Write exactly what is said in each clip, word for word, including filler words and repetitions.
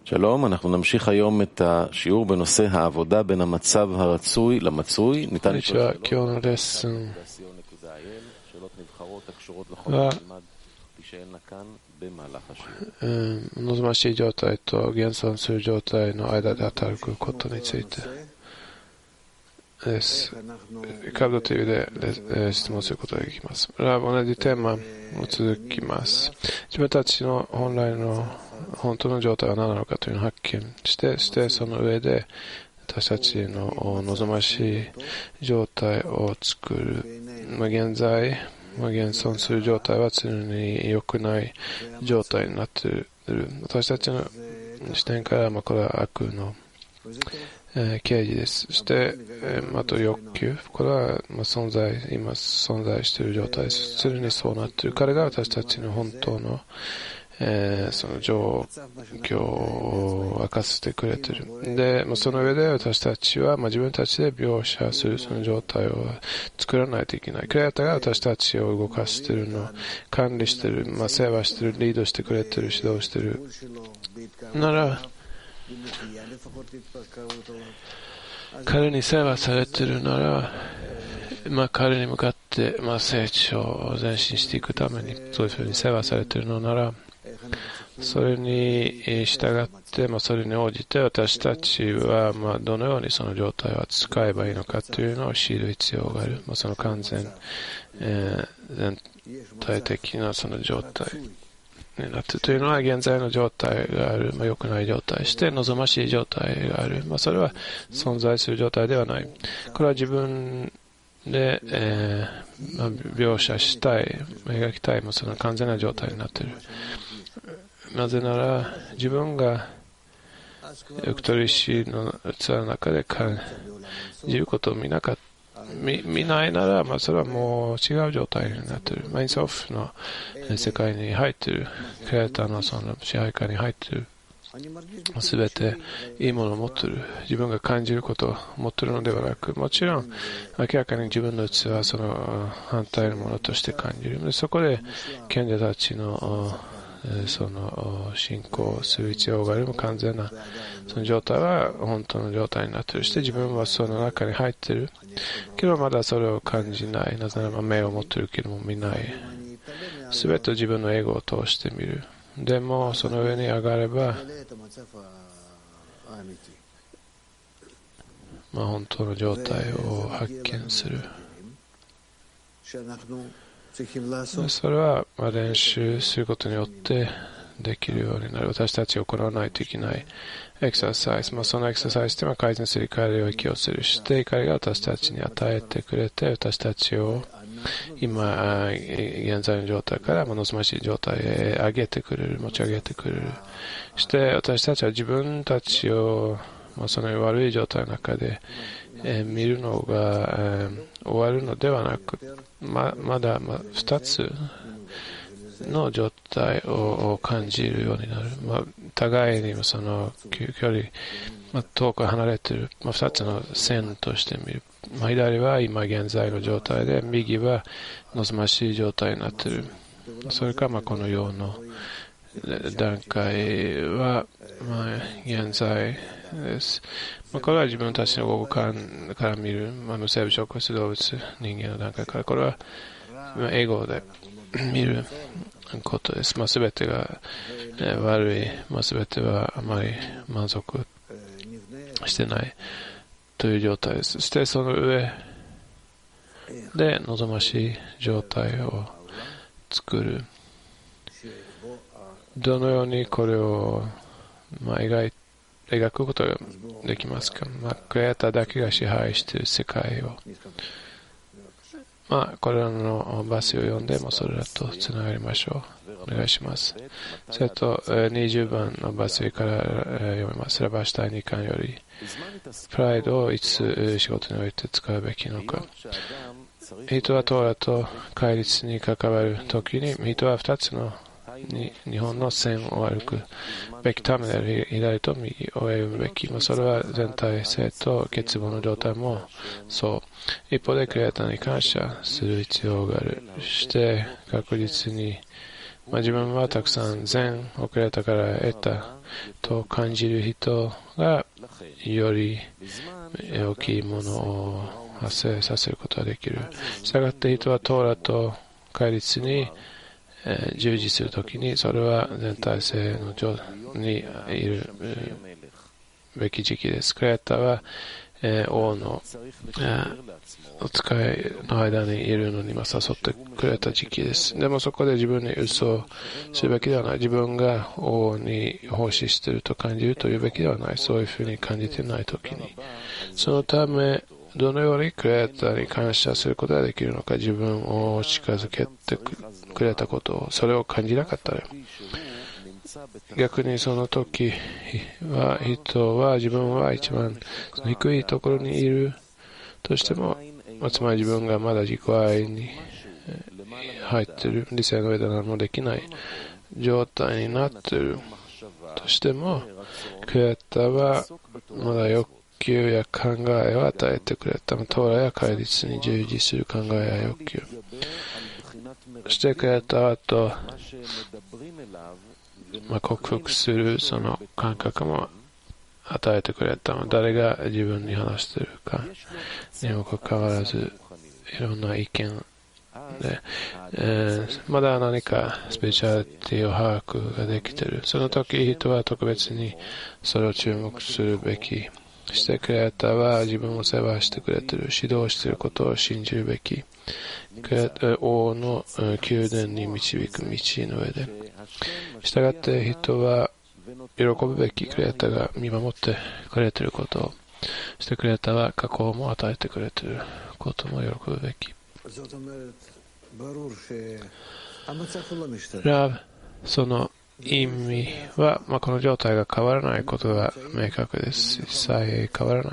שלום, אנחנו נמשיך היום את השיעור בנושא העבודה בין המצב הרצוי למצוי. ניתן לשאול שאלות שאלות נבחרות הקשורות לכל המלמד תישאלנה כאן במהלך השיעור. 望ましい状態と現存する状態の間で働くことについてです。カードというで質問することができます。同じテーマを続きます。自分たちの本来の本当の状態は何なのかというのを発見して、してその上で私たちの望ましい状態を作る。まあ、現在、まあ、現存する状態は常に良くない状態になっている。私たちの視点から、まあ、これは悪のえー、刑事です。そして、えー、あと欲求。これは、まあ、存在、今存在している状態です。常にそうなっている。彼が私たちの本当の、えー、その状況を明かしてくれている。で、まあ、その上で私たちは、まあ、自分たちで描写するその状態を作らないといけない。クリエイターが私たちを動かしているの、管理している、まあ、世話している、リードしてくれている、指導している。なら、彼に世話されているなら、まあ、彼に向かって、まあ、成長を前進していくためにそういうふうに世話されているのなら、それに従って、まあ、それに応じて私たちは、まあ、どのようにその状態を使えばいいのかというのを知る必要がある。まあ、その完全、えー、全体的なその状態になってというのは現在の状態がある、まあ、良くない状態して望ましい状態がある、まあ、それは存在する状態ではない。これは自分で、えーまあ、描写したい描きたい、まあ、その完全な状態になっている。なぜなら自分が欲取り師の器の中で感じることを見なかった見, 見ないなら、まあ、それはもう違う状態になっている。マインソフの世界に入っている。クリエイターのその支配下に入っている。すべていいものを持っている。自分が感じることを持っているのではなく、もちろん明らかに自分の器はその反対のものとして感じる。でそこで賢者たちのその信仰する必要がある完全なその状態は本当の状態になっている。して自分はその中に入っているけどまだそれを感じない。なぜなら目を持っているけども見ない。すべて自分のエゴを通してみる。でもその上に上がれば、まあ、本当の状態を発見する。それはまあ練習することによってできるようになる。私たちが行わないといけないエクササイズ、まあ、そのエクササイズでは改善する怒りを息をするして怒りが私たちに与えてくれて私たちを今現在の状態から望ましい状態へ上げてくれる、持ち上げてくれる。そして私たちは自分たちを、まあ、その悪い状態の中で、えー、見るのが、えー、終わるのではなく ま, まだ、まあ、ふたつの状態を感じるようになる。まあ、互いにその距離、まあ、遠く離れている、まあ、ふたつの線として見る。まあ、左は今現在の状態で、右は望ましい状態になっている。それからまあこのような段階は、まあ、現在です。まあ、これは自分たちの五感から見る、まあ、無生物、植物、動物、人間の段階から、これはエゴで見ることです。まあ、全てが、えー、悪い、まあ、全てはあまり満足してないという状態です。そしてその上で望ましい状態を作る。どのようにこれを、まあ、描い描くことができますか。まあ、クリエイターだけが支配している世界を、まあ、これらのバスを読んでもそれらとつながりましょう。お願いします。それとにじゅうばんのバスから読みます。ラバシュタインにかんよりプライドをいつ仕事において使うべきのか。人はトーラと戒律に関わるときに人はふたつの日本の線を歩くべきためで左と右を歩むべき、まあ、それは全体性と欠乏の状態もそう。一方でクリエイターに感謝する必要がある。そして確実にまあ、自分はたくさん善をくれたから得たと感じる人がより大きいものを発生させることができる。したがって人はトーラと戒律に従事するときに、それは全体性の上にいるべき時期です。クレータは王のお使いの間にいるのに誘ってくれた時期です。でもそこで自分に嘘をするべきではない。自分が王に奉仕していると感じるというべきではない。そういうふうに感じていないときに。そのため、どのようにクレーターに感謝することができるのか、自分を近づけてくれたことを、それを感じなかったら、逆にその時は人は自分は一番低いところにいるとしても、つまり自分がまだ自己愛に入っている、理性の上で何もできない状態になっているとしても、クレーターはまだ欲求や考えを与えてくれた。トーラや戒律に従事する考えや欲求。そしてクレーターとまあ、克服するその感覚も与えてくれた。誰が自分に話しているかにもかかわらず、いろんな意見で、えー、まだ何かスピリチュアリティを把握ができている。その時人は特別にそれを注目するべき。してくれたは自分を世話してくれている、指導していることを信じるべき。王の宮殿に導く道の上で。したがって人は喜ぶべき。クレーターが見守ってくれていることを。そしてクレーターは加工も与えてくれていることも喜ぶべき。ラブ、その意味は、まあ、この状態が変わらないことが明確です。一切変わらない。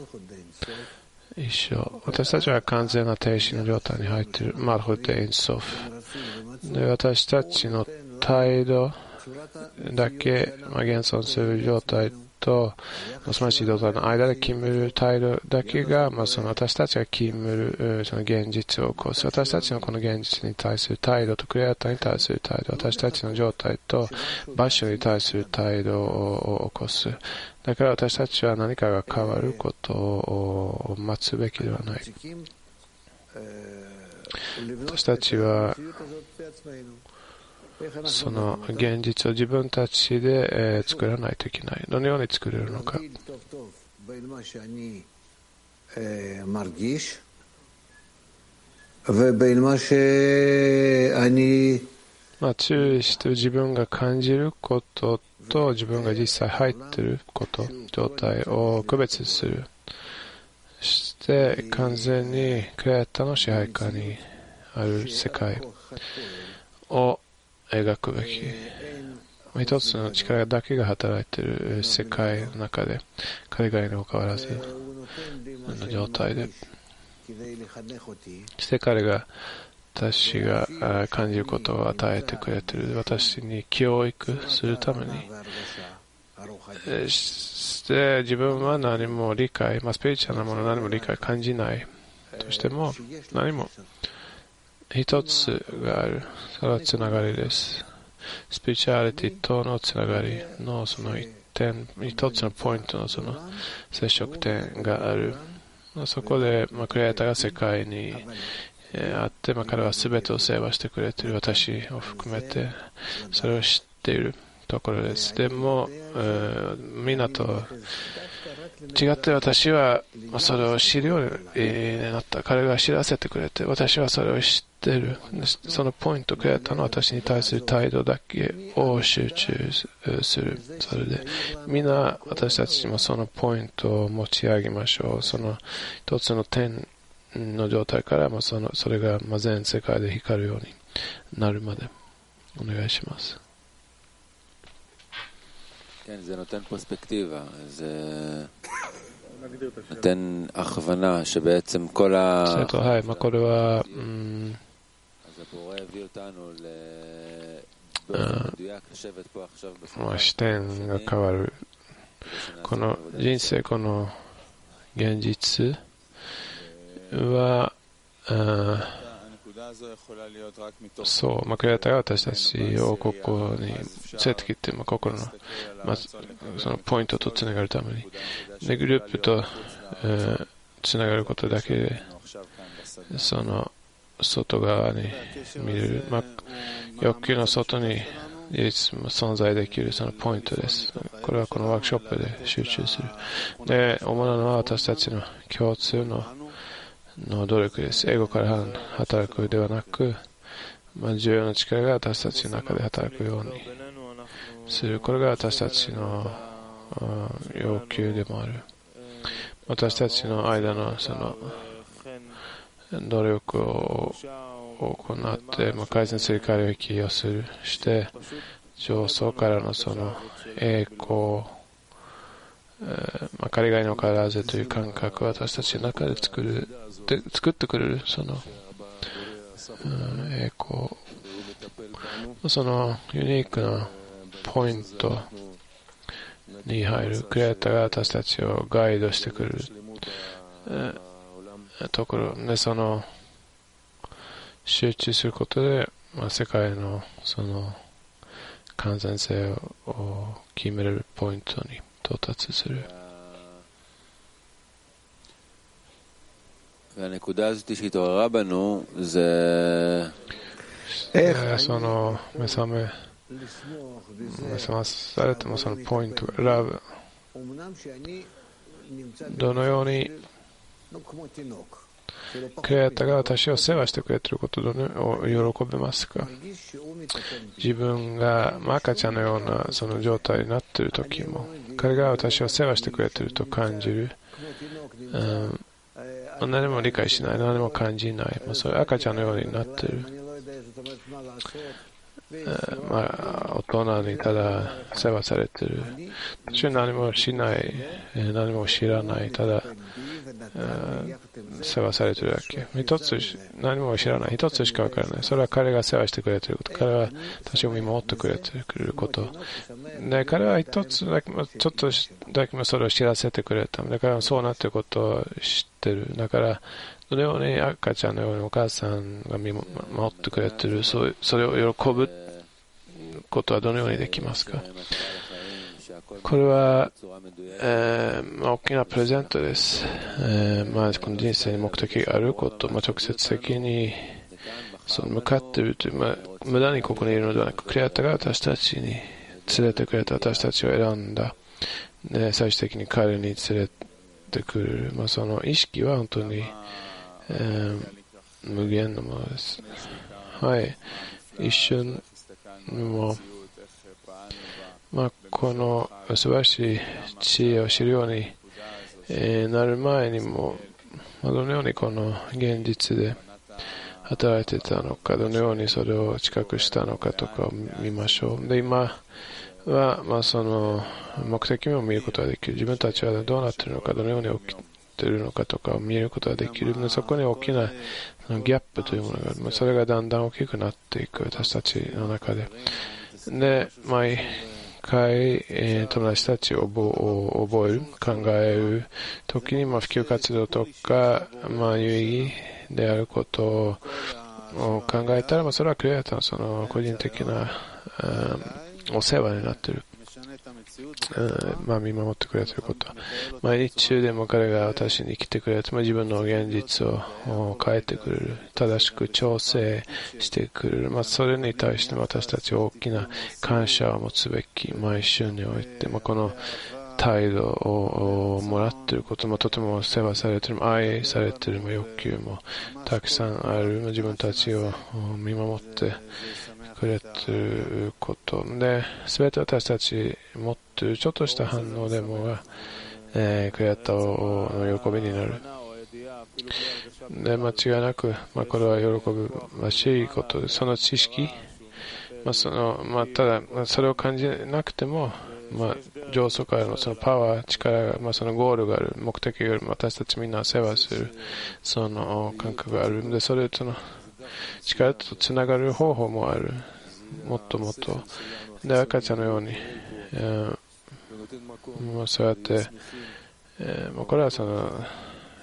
一生。私たちは完全な停止の状態に入っている。マルホテ・エンソフ。で、私たちの態度だけ、まあ、現存する状態と、素晴らしい状態の間で決める態度だけが、まあ、その私たちが決める、その現実を起こす。私たちのこの現実に対する態度とクリエイターに対する態度、私たちの状態と場所に対する態度を起こす。だから私たちは何かが変わることを待つべきではない。私たちはその現実を自分たちで、えー、作らないといけない。どのように作れるのか。まあ、注意して自分が感じることと自分が実際入っていること、状態を区別する。そして完全にクレーターの支配下にある世界を描くべき。一つの力だけが働いている世界の中で、彼がいるにもかかわらずの状態で、そして彼が私が感じることを与えてくれている。私に教育するために。そして自分は何も理解、まあ、スピリチュアルなもの何も理解感じないとしても、何も一つがある。それはつながりです。スピリチュアリティとのつながりのその一点、一つのポイントのその接触点がある。そこで、まあ、クリエイターが世界に、えー、あって、まあ、彼は全てをセーバーしてくれている。私を含めて、それを知っているところです。でも、えー、みんなと違って私はそれを知るようになった。彼が知らせてくれて、私はそれを知っている。そのポイント、クレーターの私に対する態度だけを集中する。それで、みんな私たちもそのポイントを持ち上げましょう。その一つの点の状態から、まあ、そのそれがまあ全世界で光るようになるまでお願いします。 כן, זה נותן פרספקטיבה, זה נותן הכוונה שבעצם כל ה... אז הבורא הביא אותנו באופן מדויק לשבת פה עכשיו בפרק. 視点が変わる。この人生、この現実は、 そう、まあ、クリエイターが私たちをここに連れてきて、まあ、心の、まあ、そのポイントとつながるために。で、グループと、えー、つながることだけで、その、外側に見れる、まあ、欲求の外に唯一存在できるそのポイントです。これはこのワークショップで集中する。で、主なのは私たちの共通のの努力です。エゴから働くではなく、まあ、重要な力が私たちの中で働くようにする。これが私たちの要求でもある。私たちの間のその努力を行って、まあ、改善する領域をするして、上層からのその栄光、えーまあ、彼以外のからぜという感覚を私たちの中で作るで作ってくれるその、うん、栄光、そのユニークなポイントに入るクリエイターが私たちをガイドしてくれる、えー、ところで、その集中することで、まあ、世界のその完全性を決めれるポイントに到達する。 והנקודה הזאת שהתעוררה בנו זה その目覚め目覚まされてもそのポイントがラブ、どのようにクリエイターが私を世話してくれていることを喜べますか？自分が赤ちゃんのようなその状態になっている時も彼が私を世話してくれていると感じる、うん、何も理解しない、何も感じない、まあ、そういう赤ちゃんのようになっている、まあ、大人にただ世話されている、私は何もしない、何も知らない、ただ世話されているだけ。一つ何も知らない、一つしか分からない。それは彼が世話してくれていること、彼は私を見守ってくれていること。で、彼は一つだけ、ちょっとだけもそれを知らせてくれた。だからそうなっていることを知っている。だからそれをね、赤ちゃんのようにお母さんが見守ってくれている、それを喜ぶことはどのようにできますか？これは、えーまあ、大きなプレゼントです。えーまあ、この人生に目的があること、まあ、直接的にその向かっているという、まあ、無駄にここにいるのではなく、クリエイターが私たちに連れてくれた、私たちを選んだ、で最終的に彼に連れてくる、まあ、その意識は本当に、えー、無限のものです。はい、一瞬もまあ、この素晴らしい知恵を知るように、えー、なる前にも、まあ、どのようにこの現実で働いていたのか、どのようにそれを知覚したのかとかを見ましょう。で、今は、まあ、その目的を見ることができる。自分たちはどうなっているのか、どのように起きているのかとかを見ることができる。でそこに大きなギャップというものがある。まあ、それがだんだん大きくなっていく、私たちの中で。で、毎回、えー、友達たちを覚える、考える時に、まあ、普及活動とか、まあ、有意義であることを考えたら、まあ、それはクリエイターのその個人的な、うん、お世話になっている。まあ、見守ってくれていること、毎日中でも彼が私に来てくれて、まあ、自分の現実を変えてくれる、正しく調整してくれる、まあ、それに対して私たちは大きな感謝を持つべき。毎週において、まあ、この態度をもらっていることもとても世話されている、愛されている、欲求もたくさんある、自分たちを見守ってくれていることで、全て私たち持っているちょっとした反応でもが、えー、クリエイターの喜びになる。で、間違いなく、まあ、これは喜ぶらしいことで、その知識、まあそのまあ、ただ、まあ、それを感じなくても、まあ、上層からのそのパワー、力が、まあ、そのゴールがある、目的がある、私たちみんな世話する、その感覚がある。で、それとの力とつながる方法もある。もっともっと。で、赤ちゃんのように、えー、もうそうやって、えー、もうこれはその、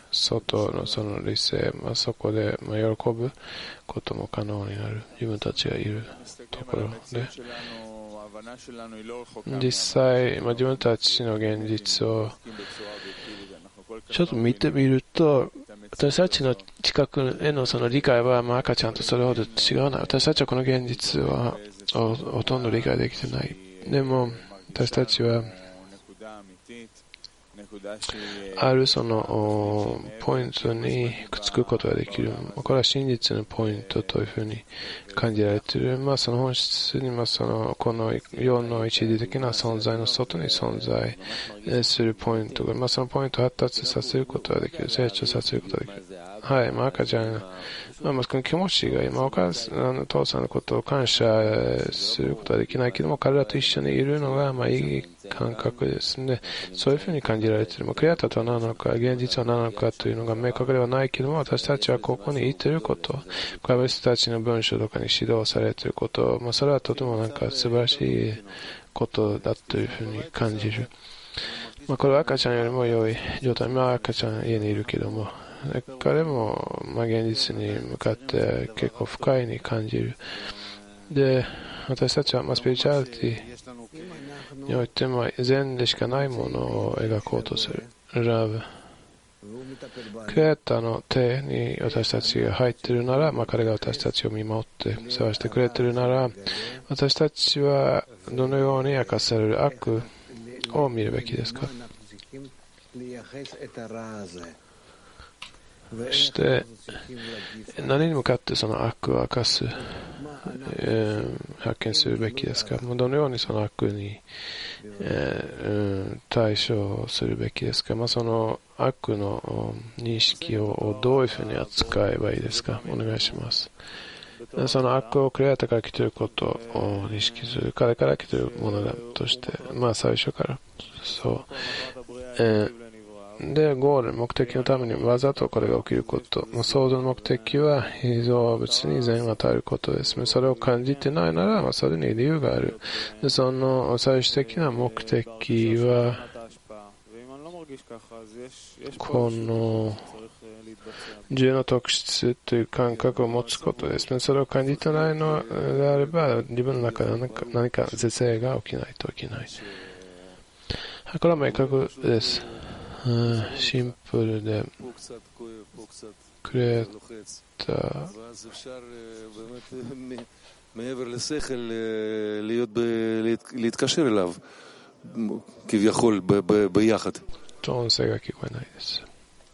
外のその理性、まあ、そこで、まあ、喜ぶことも可能になる。自分たちがいるところで。実際、まあ、自分たちの現実をちょっと見てみると、私たちの近くへのその理解は、まあ、赤ちゃんとそれほど違うな。私たちはこの現実はほとんど理解できてない。でも、私たちはあるそのポイントにくっつくことができる。これは真実のポイントというふうに感じられている。まあ、その本質に、まあ、そのこの世の一時的な存在の外に存在するポイントが、まあ、そのポイントを発達させることができる。成長させることができる。はい、まあ、赤ちゃん、まあ、まあ、気持ちが今、お母さん、あの父さんのことを感謝することはできないけども、彼らと一緒にいるのが、まあ、いい感覚ですね。そういうふうに感じられている。まあ、クリアタとは何なのか、現実は何なのかというのが明確ではないけども、私たちはここにいていること、これは人たちの文章とかに指導されていること、まあ、それはとてもなんか素晴らしいことだというふうに感じる。まあ、これは赤ちゃんよりも良い状態。まあ、赤ちゃん家にいるけども、彼も、まあ、現実に向かって結構不快に感じる。で、私たちは、まあ、スピリチュアリティにおいて、まあ、善でしかないものを描こうとする。ラブ。クリエイターの手に私たちが入っているなら、まあ、彼が私たちを見守って世話してくれているなら、私たちはどのように明かされる悪を見るべきですか。そして何に向かってその悪を明かす、えー、発見するべきですか。どのようにその悪に、えーうん、対処するべきですか。まあ、その悪の認識をどういうふうに扱えばいいですか。お願いします。その悪をクリエイターから来ていることを認識する。彼から来ているものだとして、まあ最初からそう、えーで、ゴール、目的のためにわざとこれが起きること。創造の目的は被造物に善を与えることです。それを感じてないなら、まあ、それに理由がある。で、その最終的な目的は、この自由の特質という感覚を持つことですね。それを感じてないのであれば、自分の中で何か、何か是正が起きないといけない。これは明確です。シンプルでクリエイター מעבר לשכל להיות להתקשר אליו כביכול ביחד. 音声が聞こえないです。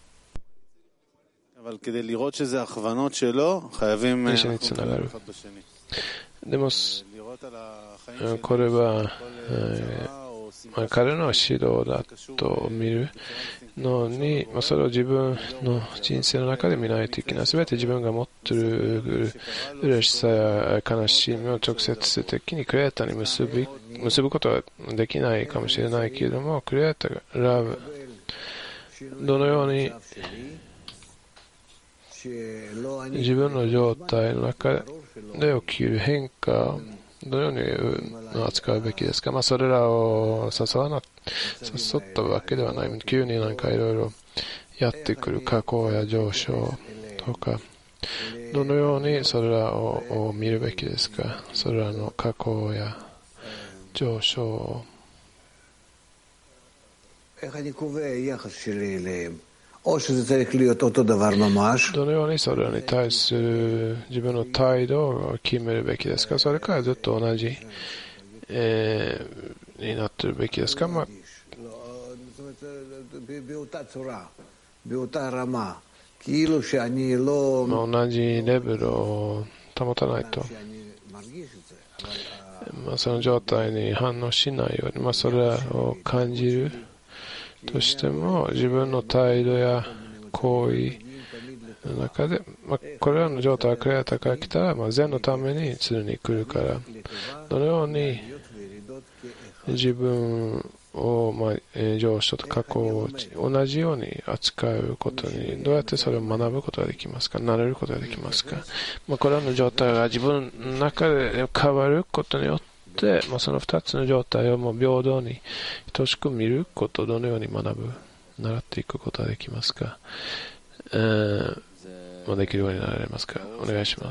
אבל כדי לראות שזה הכוונות שלו חייבים אחד בשני. でもこれはまあ、彼の指導だと見るのに、まあ、それを自分の人生の中で見ないといけない。すべて自分が持っている嬉しさや悲しみを直接的にクリエイターに結び、結ぶことはできないかもしれないけれども、クリエイターがラブ、どのように自分の状態の中で起きる変化をどのように扱うべきですか。まあ、それらを誘わな、誘ったわけではない。急になんかいろいろやってくる下降や上昇とか、どのようにそれらを見るべきですか。それらの下降や上昇を。どのようにそれらに対する自分の態度を決めるべきですか。それからずっと同じ、えー、になっているべきですか。まあ、同じレベルを保たないと、まあ、その状態に反応しないように、まあ、それらを感じるとしても自分の態度や行為の中で、まあ、これらの状態がクリエイターから来たら、まあ、善のために常に来るから、どのように自分を、まあ、上昇と下降を同じように扱うことにどうやってそれを学ぶことができますか、慣れることができますか。まあ、これらの状態が自分の中で変わることによってでまあ、そのふたつの状態をもう平等に等しく見ることをどのように学ぶ習っていくことはできますか？えー、まあ、できるようになられますか？お願いします。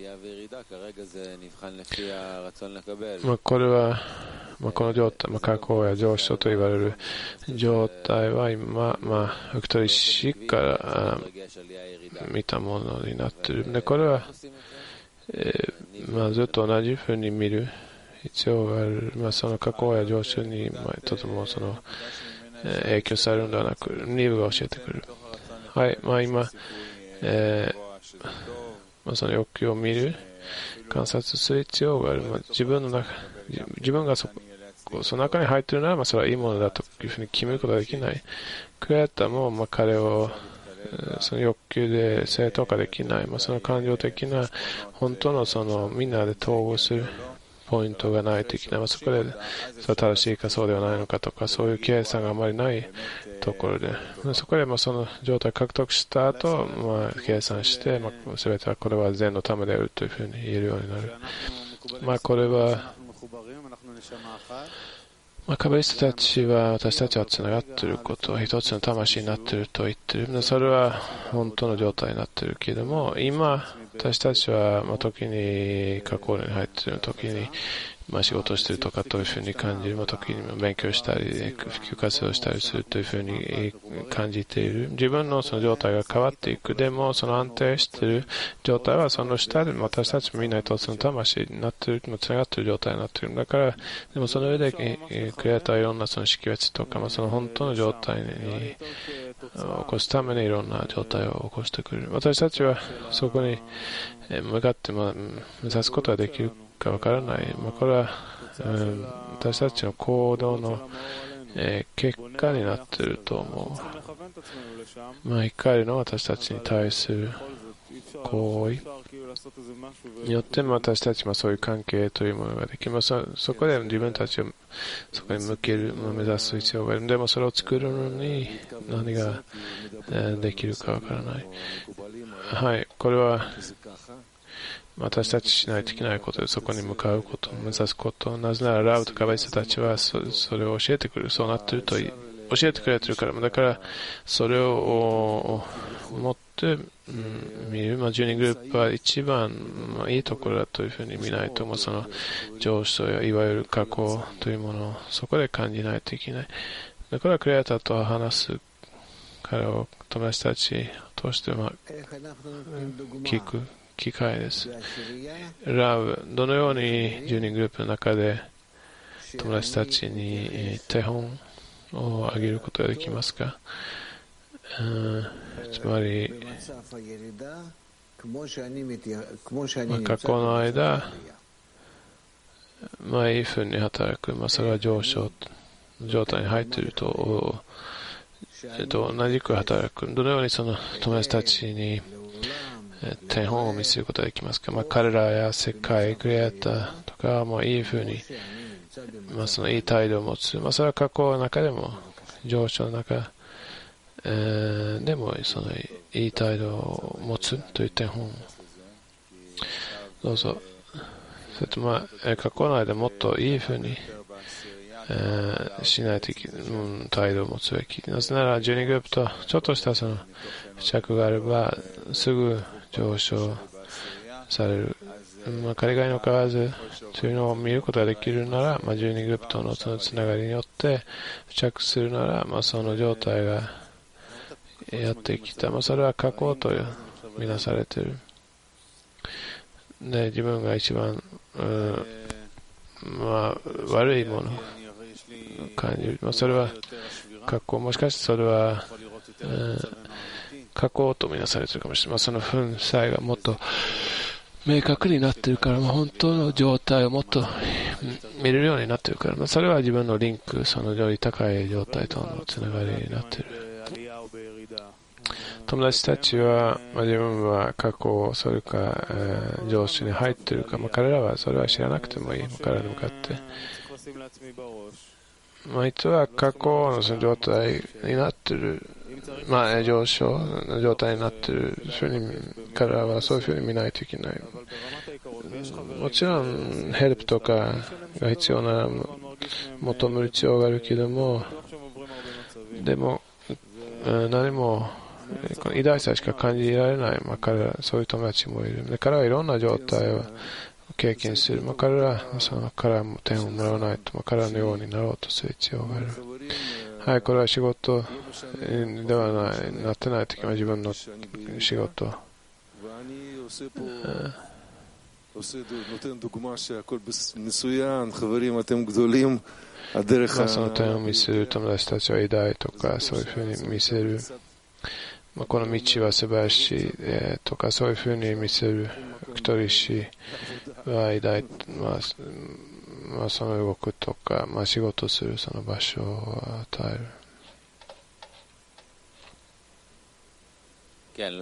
まあ、これは、まあ、この状態、まあ、下降や上昇と言われる状態は今、まあ、フクトリシから見たものになっている。で、これは、えーまあ、ずっと同じふうに見る必要がある。まあ、その下降や上昇に、まあ、とてもその、えー、影響されるのではなく、リブが教えてくる。はい、まあ今、えーまあ、その欲求を見る、観察する必要がある。まあ、自分の中、自分がそこ、その中に入っているなら、まあ、それはいいものだというふうに決めることができない。クレーターも、まあ、彼を、その欲求で正当化できない。まあ、その感情的な、本当のその、みんなで統合するポイントがないといけない。まあ、そこで、それ正しいかそうではないのかとか、そういう計算があまりないところで、そこでまあその状態を獲得した後、まあ計算して、まあ、全てはこれは善のためであるというふうに言えるようになる。まあ、これは、まあ、カバリストたちは私たちはつながっていることは一つの魂になっていると言っている。それは本当の状態になっているけれども、今私たちはまあ時に過去に入っている時にまあ仕事をしているとかというふうに感じる、まあ、時に勉強したり普及活動したりするというふうに感じている。自分のその状態が変わっていく。でもその安定している状態はその下で私たちもみんな一つの魂になっている、つながっている状態になっている。だからでもその上でクリエイターいろんなその識別とか、まあ、その本当の状態に起こすためにいろんな状態を起こしてくれる。私たちはそこに向かってまあ目指すことができるかわからない。まあ、これは、うん、私たちの行動の、えー、結果になっていると思う。まあ、怒りの私たちに対する行為によっても私たちもそういう関係というものができます。そこで自分たちをそこに向ける、目指す必要がある。でもそれを作るのに何が、えー、できるかわからない。はい、これは私たちしないといけないことで、そこに向かうこと、目指すこと。なぜならラウとカバリストたちは そ, それを教えてくれる。そうなっていると教えてくれているから。だからそれを持って、うん、見る。まあ、じゅうにグループは一番、まあ、いいところだというふうに見ないと、もうその上昇やいわゆる過去というものをそこで感じないといけない。だからクリエイターと話す。彼を友達たちを通して、まあ、聞く機会です。ラブ、どのようにじゅうにグループの中で友達たちに手本をあげることができますか？うん、つまり、まあ、過去の間、まあ、いいふうに働く、まあ、それは上昇状態に入っていると、えっと、同じく働く。どのようにその友達たちに手本を見せることができますか？まあ、彼らや世界クリエイターとかもいいふうに、まあ、そのいい態度を持つ。まあ、それは過去の中でも上昇の中、えー、でもそのいい態度を持つという手本。どうぞ。それとまあ過去の間もっといいふうに、えー、しないといけない、うん、態度を持つべき。なぜならじゅうにグループとちょっとしたその付着があればすぐ上昇される。まあ、彼がいの数というのを見ることができるなら、まあ、じゅうにグループとのそのつながりによって付着するなら、まあ、その状態がやってきた。まあ、それは過去とみなされている。で、自分が一番、うん、まあ、悪いものを感じる。まあ、それは過去、もしかしてそれは、うん、過去とみなされているかもしれない。まあ、その粉砕がもっと明確になっているから、まあ、本当の状態をもっと見れるようになっているから、まあ、それは自分のリンク、そのより高い状態とのつながりになっている。友達たちは、まあ、自分は過去、それか、えー、上司に入っているか、まあ、彼らはそれは知らなくてもいい。彼らに向かって。まあ、いつは過去のその状態になっている、まあ、上昇の状態になっているふうに、彼らはそういうふうに見ないといけない。もちろん、ヘルプとかが必要な、求める必要があるけども、でも、 何も偉大さしか感じられない、まあ、彼らそういう友達もいる。で彼はいろんな状態を経験する。まあ、彼らその彼らも点をもらわないと、まあ、彼らのようになろうとする必要がある。はい、これは仕事ではない、なってないときは自分の仕事。まあ、その点を見せる友達たちは偉大とかそういうふうに見せる、まあ、この道は素晴らしい、えー、とかそういうふうに見せる一人しは偉大、まあまあ、その動くとか、まあ、仕事するその場所を与える。 כן,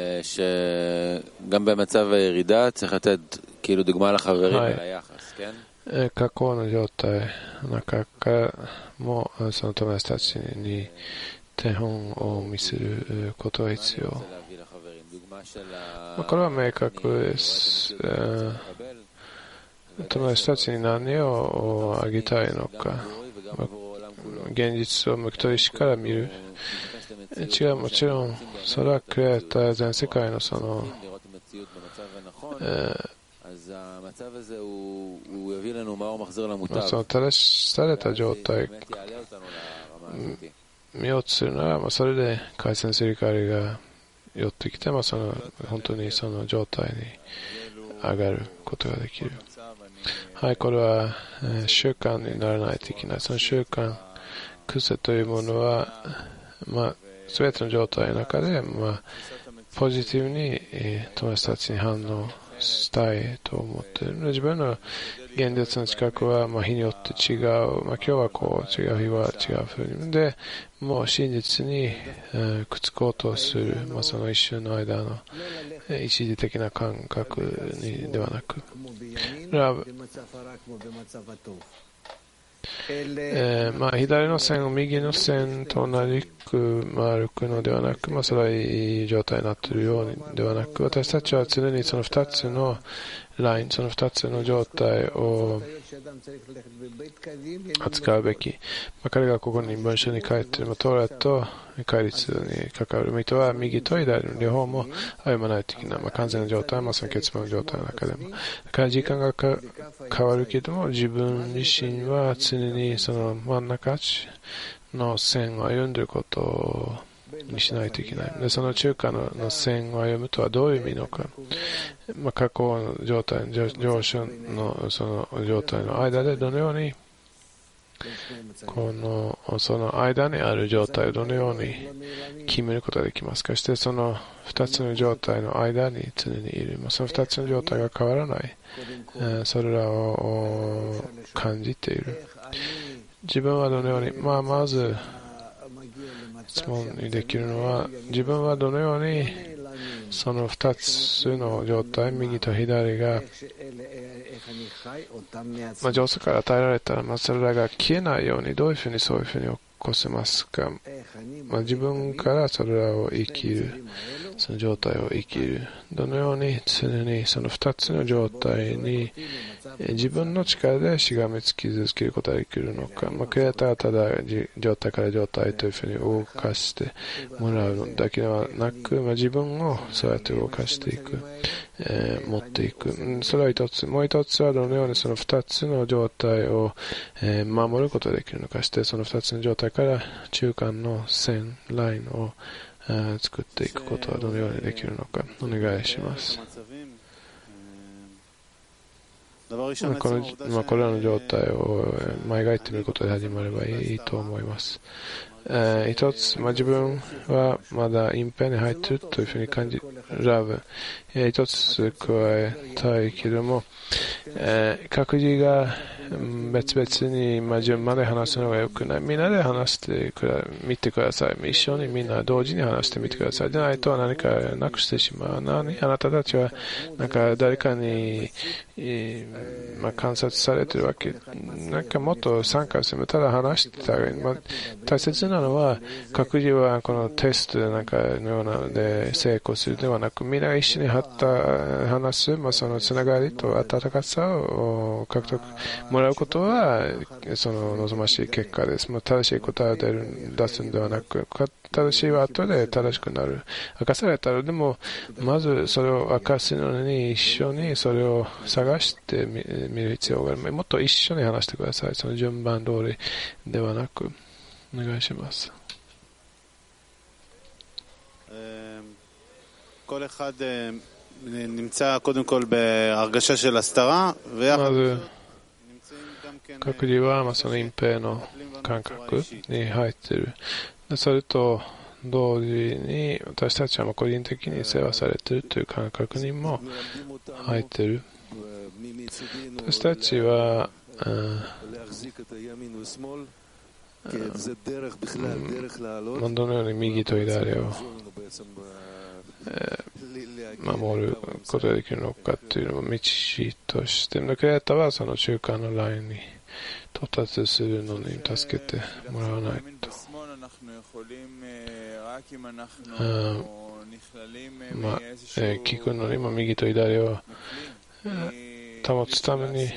שגם במצב הירידה צריך לתת כאילו דוגמה לחברים וליחס, כן? 過去の状態の中からもその友達たちに手本を見せることが必要。これは明確です。友達たちに何をあげたいのか、現実を向き取りしから見る。違う、もちろんそれはクリエイター全世界のその、えーその正しされた状態見ようとするなら、まあ、それで回線する光が寄ってきて、まあ、その本当にその状態に上がることができる。はい、これは、えー、習慣にならないといけない。その習慣癖というものは、まあ、全ての状態の中で、まあ、ポジティブに、えー、友達たちに反応したいと思っている。自分の現実の近くは、まあ、日によって違う。まあ、今日はこう、違う日は違うふうに。で、もう真実に、えー、くっつこうとする。まあ、その一瞬の間の、えー、一時的な感覚にではなく。ラブ。えーまあ、左の線を右の線と同じく丸くのではなく、まあ、それはいい状態になっているようにではなく、私たちは常にそのふたつのライン、そのふたつの状態を扱うべき。まあ、彼がここに文章に書いている、トーラと戒律に関わる人は右と左の両方も歩まないといけない。まあ、完全な状態はまさに結論の状態の中でも。だから時間がか変わるけども、自分自身は常にその真ん中の線を歩んでいることにしないといけない。で、その中間 の, の線を歩むとはどういう意味のか。まあ、過去の状態、上昇のその状態の間でどのようにこのその間にある状態をどのように決めることができますか。そしてそのふたつの状態の間に常にいる。そのふたつの状態が変わらない。それらを感じている。自分はどのように、まあ、まず質問にできるのは、自分はどのようにそのふたつの状態、右と左が、まあ、上手から与えられたら、まあ、それらが消えないようにどういうふうにそういうふうに起こせますか。まあ、自分からそれらを生きる、その状態を生きる。どのように常にそのふたつの状態に自分の力でしがみつき続けることができるのか。まあ、クリエイターはただ状態から状態というふうに動かしてもらうのだけではなく、まあ、自分をそうやって動かしていく、えー、持っていく。それは一つ。もう一つはどのようにその二つの状態を、えー、守ることができるのかして、その二つの状態から中間の線、ラインを、えー、作っていくことはどのようにできるのか。お願いします。この、まあ、これらの状態を描いてみることで始まればいいと思います。えー、一つ、まあ、自分はまだ隠蔽に入っているというふうに感じラブ、えー、一つ加えたいけども、えー、各自が別々に、まあ、順番で話すのが良くない。みんなで話してくら見てください。一緒にみんな同時に話してみてください。でないと何かなくしてしまう。何あなたたちはなんか誰かに、まあ、観察されてるわけ。なんかもっと参加する。ただ話してたら、まあ、大切ななのは、各自はこのテストなんかのようなので成功するではなく、みんなが一緒に話す、まあ、そのつながりと温かさを獲得もらうことは、その望ましい結果です。まあ、正しい答えを出る出すのではなく、正しいは後で正しくなる。明かされたら、でも、まずそれを明かすのに一緒にそれを探してみる必要がある。もっと一緒に話してください。その順番通りではなく、お願いします。 כל אחד נמצא קודם כל בהרגשה של הסתרה, ויחד 各自はまあその隠蔽の感覚に入っている。それと同時に私たちは個人的に世話されているという感覚にも入っている。私たちは、うん、どのように右と左を、えー、守ることができるのかというのを道として、クリエイターはその中間のラインに到達するのに助けてもらわないと。まあえー、聞くのにも右と左を、えー、保つために、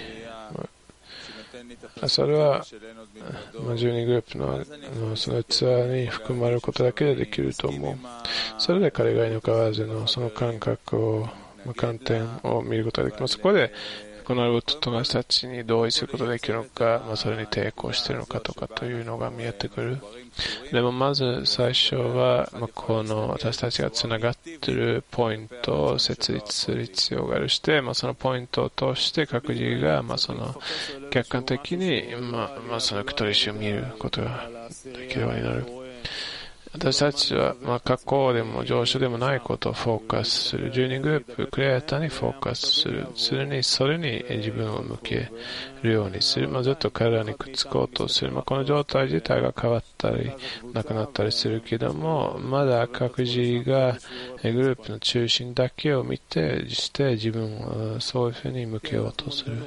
まあ、それは、まあ、じゅうにグループ の, のそのツアーに含まれることだけでできると思う。それで彼がいのかわずのその感覚を、まあ、観点を見ることができます。そこでこの友達たちに同意することができるのか、まあ、それに抵抗しているのかとかというのが見えてくる。でもまず最初は、まあ、この私たちがつながっているポイントを設立する必要があるして、まあ、そのポイントを通して各自が、まあ、その客観的に、まあまあ、そのクトリシを見ることができるようになる。私たちは、まあ、過去でも上昇でもないことをフォーカスする。じゅうにグループ、クリエイターにフォーカスする。それに、それに自分を向けるようにする。まあ、ずっと彼らにくっつこうとする。まあ、この状態自体が変わったり、なくなったりするけども、まだ各自がグループの中心だけを見て、して自分をそういうふうに向けようとする。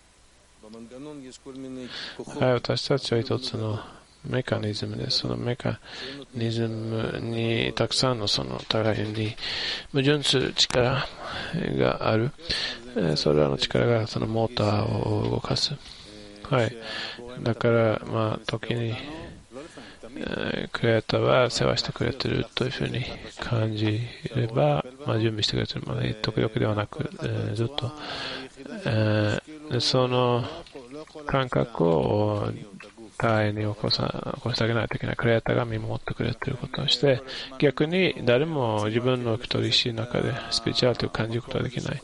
はい、私たちは一つのメカニズムです。そのメカニズムにたくさんのその互いに矛盾する力がある。それらの力がそのモーターを動かす。はい。だからまあ時にクリエイターは世話してくれてるというふうに感じれば、まあ準備してくれてるまで時々ではなく、えー、ずっと、えー、その感覚を互いに起こさ、起こしてあげないといけない。クリエイターが見守ってくれていることをして、逆に誰も自分の一人意識の中でスピリチュアリティを感じることができない。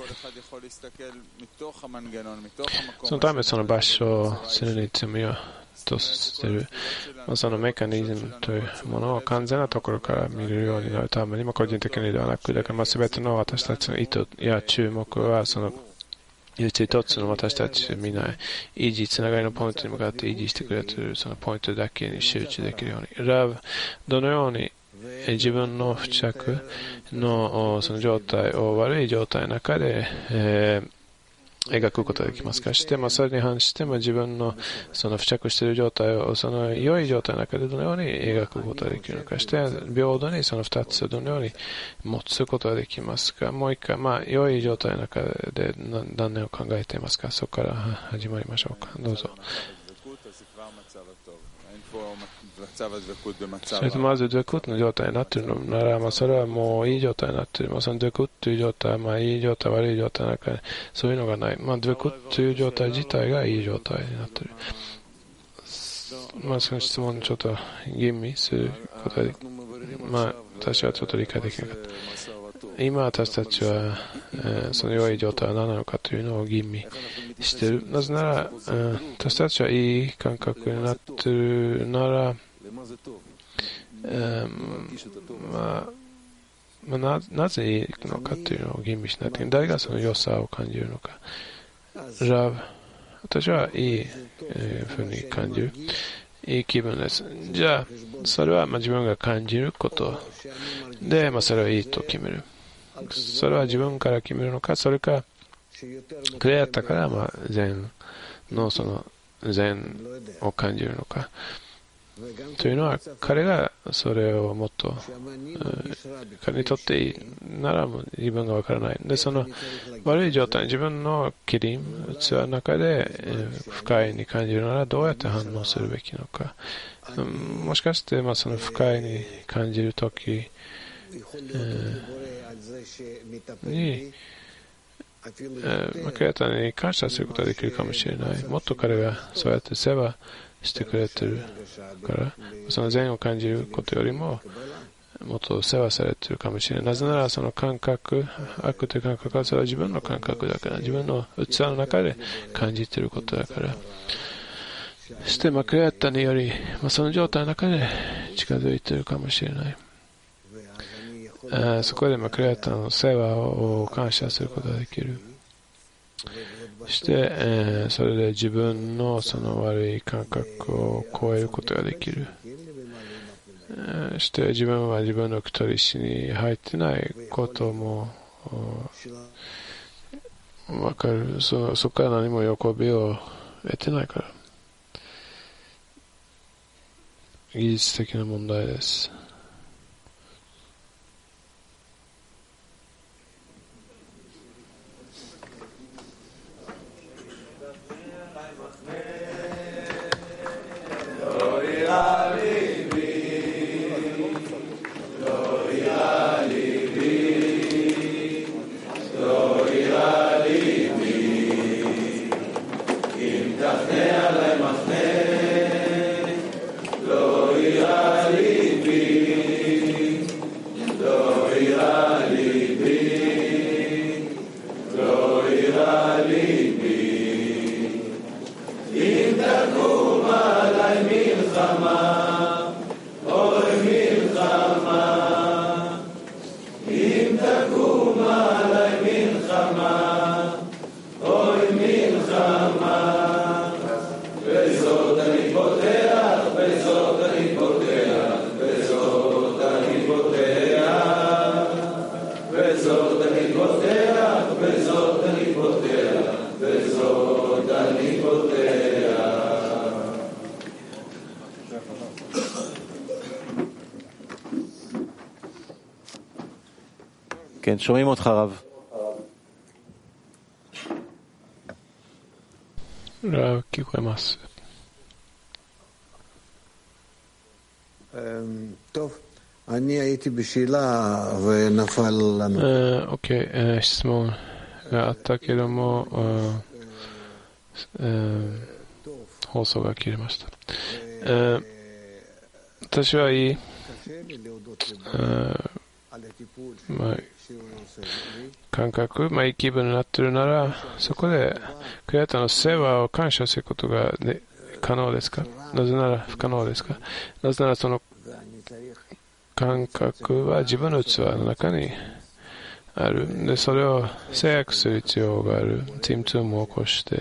そのためその場所をするに罪をとしている、まあ、そのメカニズムというものを完全なところから見るようになるために、まあ、個人的にではなく、だからまあ全ての私たちの意図や注目はその唯一一つの私たちみんな維持、つながりのポイントに向かって維持してくれているそのポイントだけに集中できるように。ラブ、どのように自分の付着のその状態を悪い状態の中で、えー描くことができますか。して、まあ、それに反して、まあ、自分のその付着している状態をその良い状態の中でどのように描くことができるのか。して、平等にその二つをどのように持つことができますか。もう一回、まあ、良い状態の中で何年を考えていますか。そこから始まりましょうか。どうぞ。それとまずドゥクットの状態になっているのなら、まあ、それはもういい状態になっている。まあ、そのドゥクットという状態は、まあ、いい状態、悪い状態の中でそういうのがない。まあ、ドゥクットという状態自体がいい状態になっている。まあ、その質問をちょっと吟味することができ、まあ、私はちょっと理解できなかった。今私たちは、えー、その良い状態は何なのかというのを吟味している。なぜなら、うん、私たちはいい感覚になっているなら、えーまあまあ、な, なぜいいのかというのを吟味しないといけない。誰がその良さを感じるのか。ラブ、私はいい、えー、ふうに感じる。いい気分です。じゃあ、それはまあ自分が感じることで、まあ、それはいいと決める。それは自分から決めるのか、それか、クリエイターからまあ善のその善を感じるのか。 というのは彼がそれをもっと彼にとっていいならもう自分がわからないで、その悪い状態、自分のキリン器の中で不快に感じるならどうやって反応するべきなのか。もしかしてまあその不快に感じるときにまあ、クリエイターに感謝することができるかもしれない。もっと彼がそうやって世話してくれてるから、その善を感じることよりももっと世話されてるかもしれない。なぜならその感覚、悪という感覚はそれは自分の感覚だから、自分の器の中で感じていることだから。そしてまあクリエイターにより、まあ、その状態の中で近づいているかもしれない。そこでまあクリエイターの世話を感謝することができる。そして、えー、それで自分のその悪い感覚を超えることができる。えー、そして自分は自分の太りしに入ってないことも分かる。そ、そこから何も喜びを得てないから。技術的な問題です。 כן, שומעים אותך רב. רב,聞こえます. טוב, אני הייתי בשאלה ונפל לנו. אוקיי, 質問があったけども放送が切れました。私はいいまあ感覚、まあ、いい気分になっているなら、そこでクリエイターの世話を感謝することが、ね、可能ですか？なぜなら不可能ですか？なぜならその感覚は自分の器の中にある。で、それを制約する必要がある。ツイムツームを起こして、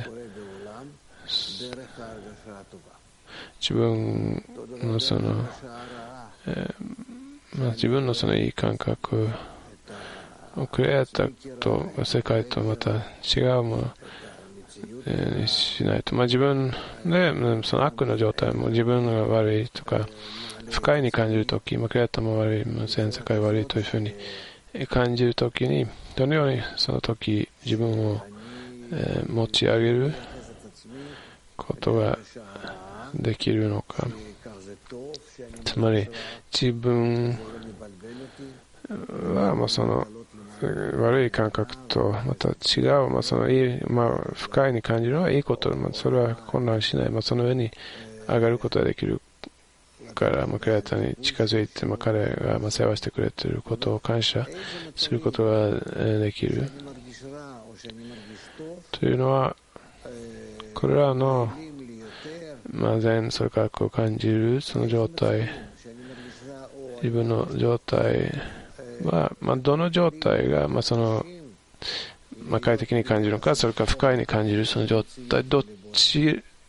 自分のその、えーまあ、自分のそのいい感覚クリエイターと世界とまた違うものにしないと、まあ、自分でその悪の状態も自分が悪いとか不快に感じるとき、まあ、クリエイターも悪い、全世界悪いというふうに感じるときにどのようにそのとき自分を、えー、持ち上げることができるのか。つまり自分はまあその悪い感覚とまた違う、まあ、そのいい、まあ、不快に感じるのはいいこと、まあ、それは混乱しない、まあ、その上に上がることができるから、まあ、クリエイターに近づいて、まあ、彼がまあ世話してくれていることを感謝することができるというのは、これらのまあ善、それからこう感じるその状態、自分の状態は、まあ、どの状態が、まあそのまあ、快適に感じるのか、それから不快に感じるその状態、どっち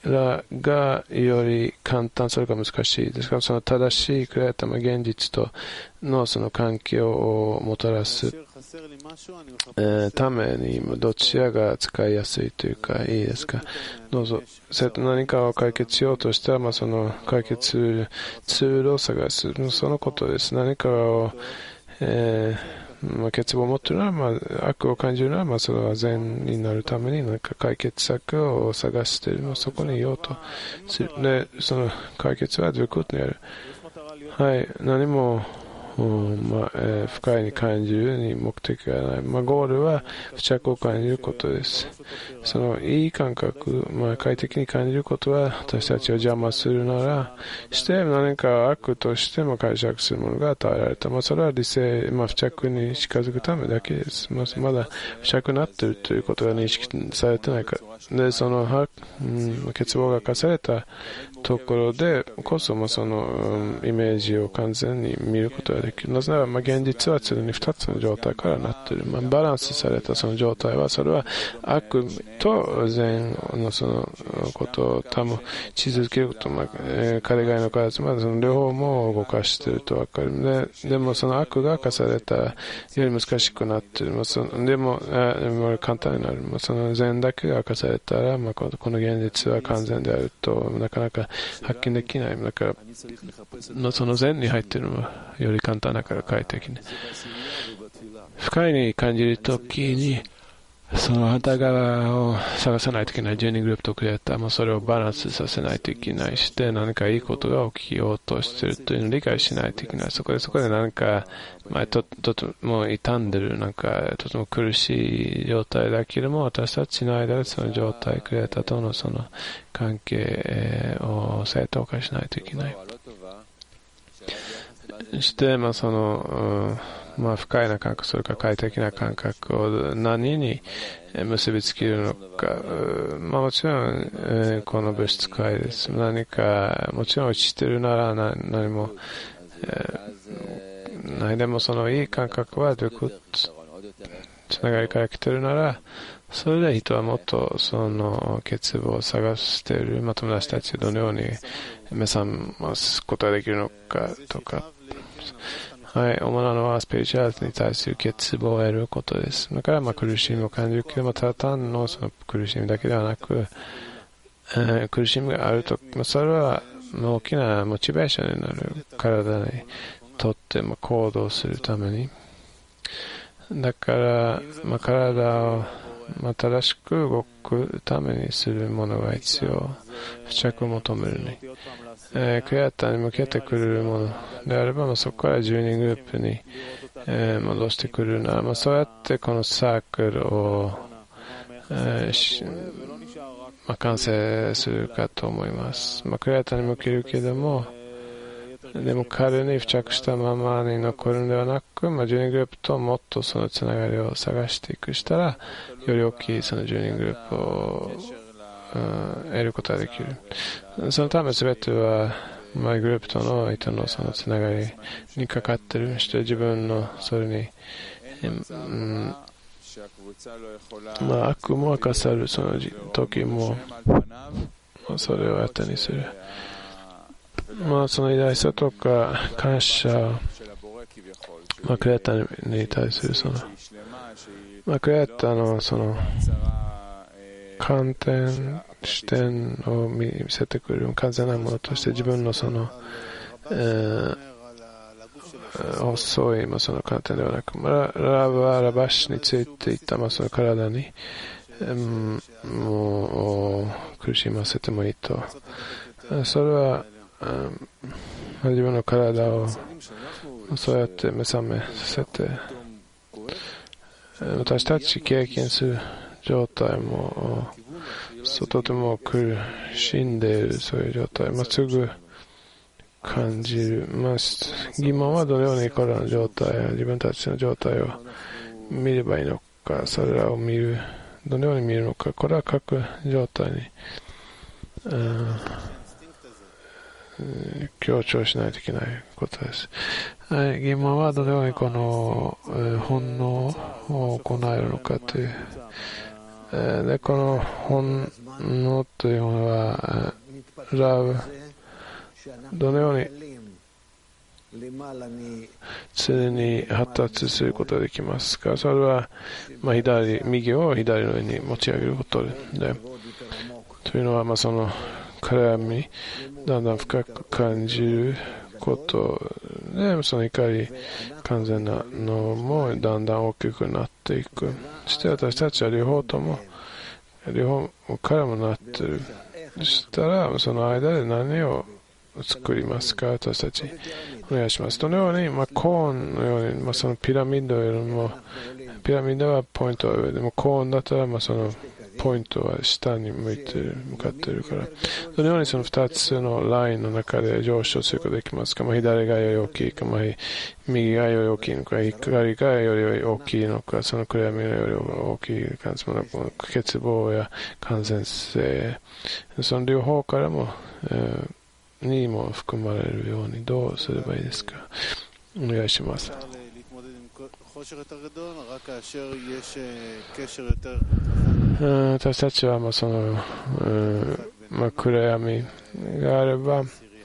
らがより簡単、それが難しいですから、その正しいクリエイター、現実とのその関係をもたらす、えー、ためにどちらが使いやすいというかいいですか。どうぞ。何かを解決しようとしたら、まあ、その解決ツールを探す、そのことです。何かを、えーまあ、欠乏を持っているなら、まあ、悪を感じるなら、まあ、それは善になるために何か解決策を探しているのをそこにいようとする。で、その解決はどういうことにある。はい、何も、うんまあえー、不快に感じるに目的がない。まあ、ゴールは不着を感じることです。そのいい感覚、まあ、快適に感じることは私たちを邪魔するならして何か悪としても解釈するものが与えられた。まあ、それは理性、まあ、不着に近づくためだけです。まあ、まだ不着になっているということが認識されてないから。で、その、うん、欠乏が課されたところでこそ、まあ、その、うん、イメージを完全に見ることができる。なぜなら、まあ、現実は常にふたつの状態からなっている。まあ、バランスされたその状態は、それは悪と善のそのことを多分地続けること、まあえー、彼がいの開発までその両方も動かしていると分かる。で、でもその悪が課されたより難しくなっている。まあ、そのでも、あでも簡単になる。まあ、その善だけが課されたら、まあ、この現実は完全であるとなかなか発見できない。だから、まあ、その善に入っているのはより簡単だから快適に。不快に感じるときに、その反対側を探さないといけない。じゅうにグループとクリエイターもそれをバランスさせないといけないして、何かいいことが起きようとしているというのを理解しないといけない。そこでそこで何か、まあ、と、とても傷んでる、なんか、とても苦しい状態だけれども、私たちの間でその状態、クリエイターとのその関係を正当化しないといけない。して、まあ、その、うん、まあ、不快な感覚、それから快適な感覚を何に結びつけるのか。まあ、もちろん、えー、この物質界です。何か、もちろん落ちてるなら何、何も、えー、ないでもそのいい感覚はどこつながりから来てるなら、それで人はもっとその欠乏を探している、まあ、友達たちどのように目覚ますことができるのかとか。はい、主なのはスピリチュアリティに対する欠乏を得ることです。だからまあ苦しみを感じるけども、ただ単のその苦しみだけではなく、えー、苦しみがあると、まあ、それは大きなモチベーションになる。体にとってまあ行動するために。だから、まあ、体を、まあ、正しく動くためにするものが必要。付着を求めるに。えー、クリエイターに向けてくれるものであれば、まあ、そこからじゅうにグループに、えー、戻してくるなら、まあ、そうやってこのサークルを、えーしまあ、完成するかと思います。まあ、クリエイターに向けるけども、でも彼に付着したままに残るのではなく、まあ、じゅうにグループともっとそのつながりを探していくしたら、より大きいそのじゅうにグループを、うん、得ることができる。そのため全ては、まあ、グループとの人のそのつながりにかかっている。して自分のそれに、うんまあ、悪も明かされるその時も、まあ、それを後にする。まあ、その偉大さとか感謝、まあ、クリエイターに対するその、まあ、クリエイターのその観点、視点を見せてくれる完全なものとして自分のその、えー、細い、まあ、その観点ではなく、まあ、ラバラバシについていった、まあ、その体に、うん、もう苦しませてもいいと。それは自分の体をそうやって目覚めさせて、私たち経験する状態もとても苦しんでいるそういう状態、まあ、すぐ感じる、まあ、疑問はどのようにこの状態自分たちの状態を見ればいいのか、それらを見るどのように見るのか、これは各状態に、うん強調しないといけないことです。はい、疑問はどのようにこの、えー、本能を行えるのかという、えでこの本能というのはラブどのように常に発達することができますか。それは、まあ、左右を左の上に持ち上げることで、というのは、まあ、その暗闇だんだん深く感じることで、その光完全なのもだんだん大きくなっていく。そして私たちは両方とも両方からもなっている。そしたらその間で何を作りますか。私たちお願いします。どのように、まあ、コーンのように、まあ、そのピラミッドよりもピラミッドはポイントは上でもコーンだったら、まあ、そのポイントは下に向いてる向かっているから、どのようにそのふたつのラインの中で上昇することができますか。まあ、左がより大きいか、まあ、右がより大きいのか、光がより大きいのか、その暗闇がより大きいか、その欠乏や完全性、その両方からも、えー、にも含まれるようにどうすればいいですか。お願いします。私たちはまあその、まあ、暗闇があれば、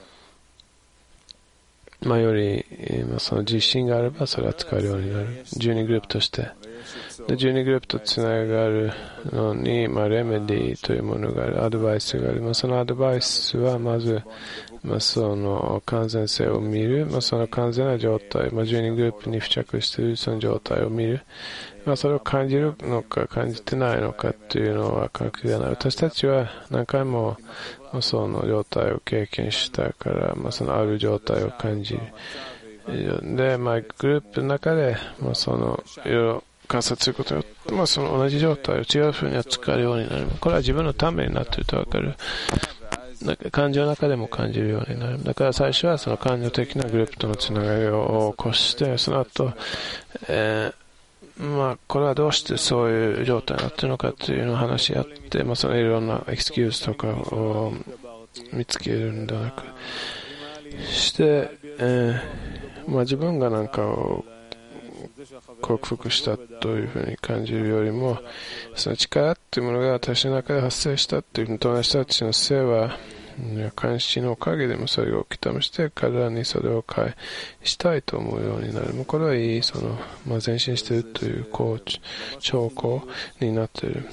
まあ、より、まあ、その自信があればそれは使えるようになる。じゅうにグループとしてでじゅうにグループとつながるのに、まあ、レメディというものがある、アドバイスがある。まあ、そのアドバイスはまず、まあ、その完全性を見る、まあ、その完全な状態、まあ、じゅうにグループに付着しているその状態を見る、まあ、それを感じるのか感じてないのかというのは確ではない。私たちは何回もその状態を経験したから、まあ、そのある状態を感じる。で、まあ、グループの中で、まあ、そのいろいろ観察することによって、まあ、その同じ状態を違うふうに扱えるようになる。これは自分のためになっていると分かる。感情の中でも感じるようになる。だから最初はその感情的なグループとのつながりを起こして、その後、えー、まあこれはどうしてそういう状態になっているのかというのを話し合って、まあそのいろんなエクスキューズとかを見つけるんではなくして、えー、まあ自分がなんかを克服したというふうに感じるよりも、その力というものが私の中で発生したというふうに友達たちの性は監視のおかげでもそれをきためして彼らにそれを返したいと思うようになる。もうこれはいいその、まあ、前進しているというこう兆候になっている。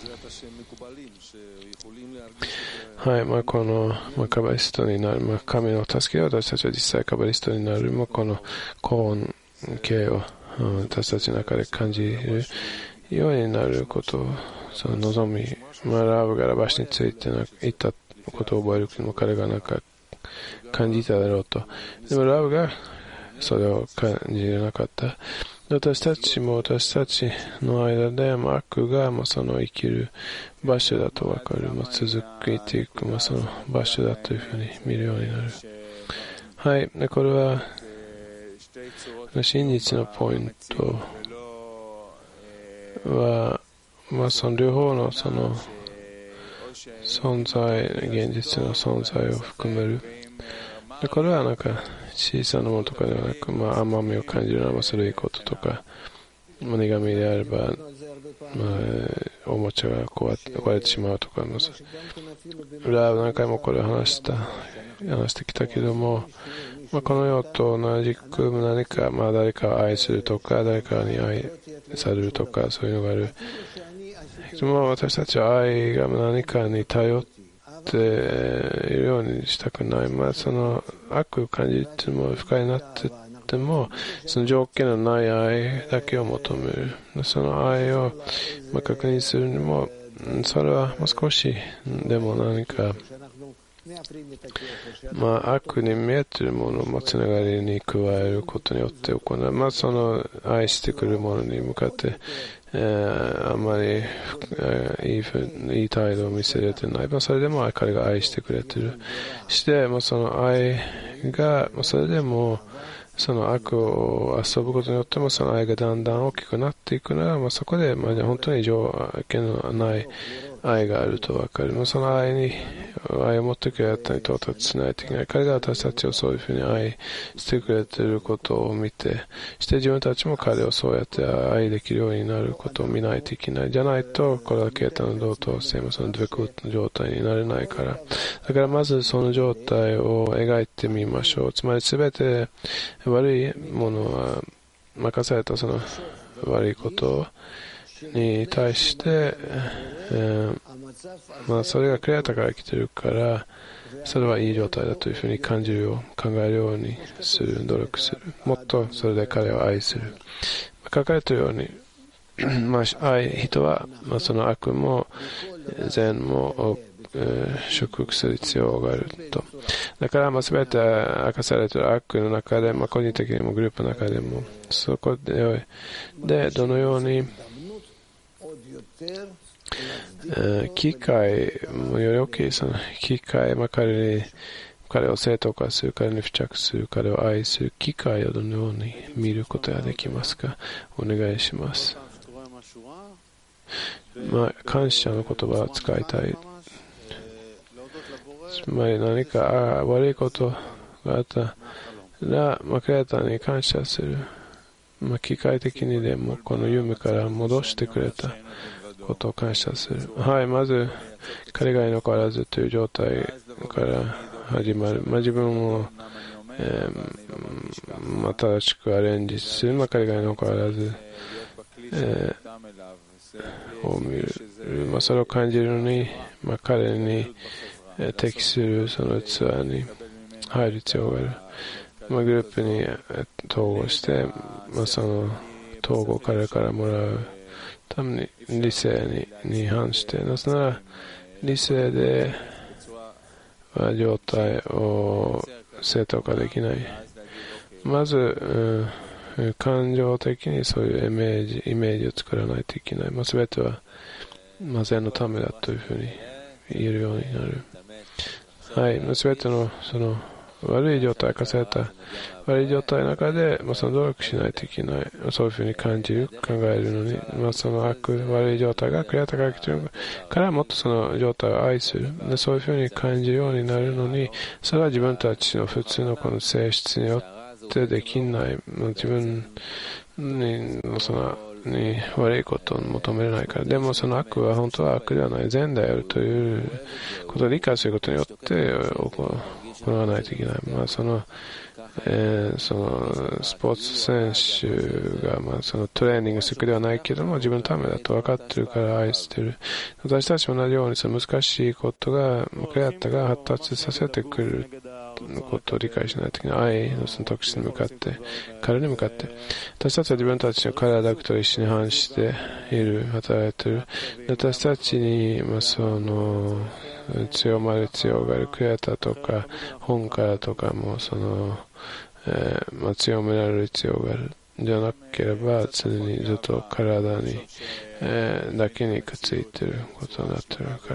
はい、まあ、この、まあ、カバリストになる、まあ、神の助けで私たちは実際カバリストになる、まあ、この高音系を私たちの中で感じるようになることをその望み、まあ、ラブがラバシについて言ったことを覚えるけども彼がなんか感じただろうと。でもラブがそれを感じなかった。私たちも私たちの間で、まあ、悪が、まあ、その生きる場所だと分かる、まあ、続いていく、まあ、その場所だというふうに見るようになる。はい、でこれは真実のポイントは、まあ、その両方のその存在、現実の存在を含める。でこれはなんか小さなものとかではなく、まあ、甘みを感じるのはそれいいこととか、まあ、苦みであれば、まあ、おもちゃが壊れて、壊れてしまうとか、まあ、裏何回もこれを話した話してきたけども、まあ、この世と同じく何か、まあ、誰かを愛するとか誰かに愛されるとかそういうのがある。でも私たちは愛が何かに頼っているようにしたくない。まあ、その悪を感じても不快になっててもその条件のない愛だけを求める。その愛を、まあ、確認するにもそれはもう少しでも何かまあ、悪に見えているものもつながりに加えることによって行う。まあ、その愛してくるものに向かって、えー、あまり、えー、いい、いい態度を見せれてない。まあ、それでも彼が愛してくれている。して、まあ、その愛が、まあ、それでも、 その悪を遊ぶことによってもその愛がだんだん大きくなっていくなら、まあ、そこでまあ本当に条件のない愛があると分かる。もうその愛に愛を持ってくれたに到達しないといけない。彼が私たちをそういうふうに愛してくれていることを見て、して自分たちも彼をそうやって愛できるようになることを見ないといけない。じゃないとこれはケータの同等性もそのドゥクウッドの状態になれないから。だからまずその状態を描いてみましょう。つまりすべて悪いものは任されたその悪いことに対して、えーまあ、それがクリエイターから来てるからそれはいい状態だというふうに感じるよう考えるようにする努力する。もっとそれで彼を愛する。書かれているようにまあ愛人は、まあ、その悪も善もえー、祝福する必要があると。だからまあ全て明かされている悪の中で、まあ、個人的にもグループの中でもそこででどのように、えー、機会もより大きいその機会、まあ、彼に彼を正当化する、彼に付着する、彼を愛する機会をどのように見ることができますか。お願いします。まあ、感謝の言葉を使いたい。つまり何か悪いことがあったら、まあ、クリエイターに感謝する。まあ、機械的にでもこの夢から戻してくれたことを感謝する。はい、まず彼がい残らずという状態から始まる。まあ、自分を、えーまあ、正しくアレンジする。まあ、彼がい残らず、えー、を見る。まあ、それを感じるのに、まあ、彼に適するそのツアーに入る必要がある。まあ、グループに統合して、まあ、その統合を彼からもらうために理性にに反して、なぜなら理性では状態を正当化できない。まず、うん、感情的にそういうイメージイメージを作らないといけない。まあ、全ては、まあ、善のためだというふうに言えるようになる。はい、すべてのその悪い状態化された悪い状態の中で、まあ、その努力しないといけない。そういうふうに感じる、考えるのに、まあ、その悪悪い状態がクリエイターから来ているからもっとその状態を愛する。でそういうふうに感じるようになるのに、それは自分たちの普通のこの性質によってできない。自分にそのに悪いことを求めれないから。でもその悪は本当は悪ではない、善であるということを理解することによって行わないといけない。まあその、えー、そのスポーツ選手がまあそのトレーニングするではないけども自分のためだと分かっているから愛している。私たちも同じようにその難しいことがクリエイターが発達させてくるのことを理解しないといけない。愛のその特質に向かって、彼に向かって、私たちは自分たちの体と一緒に反している、働いている。私たちに、まあ、その強まる必要がある。クリエイターとか本からとかもその、えーまあ、強められる必要がある。じゃなければ常にずっと体に、えー、だけにくっついていることになっているから。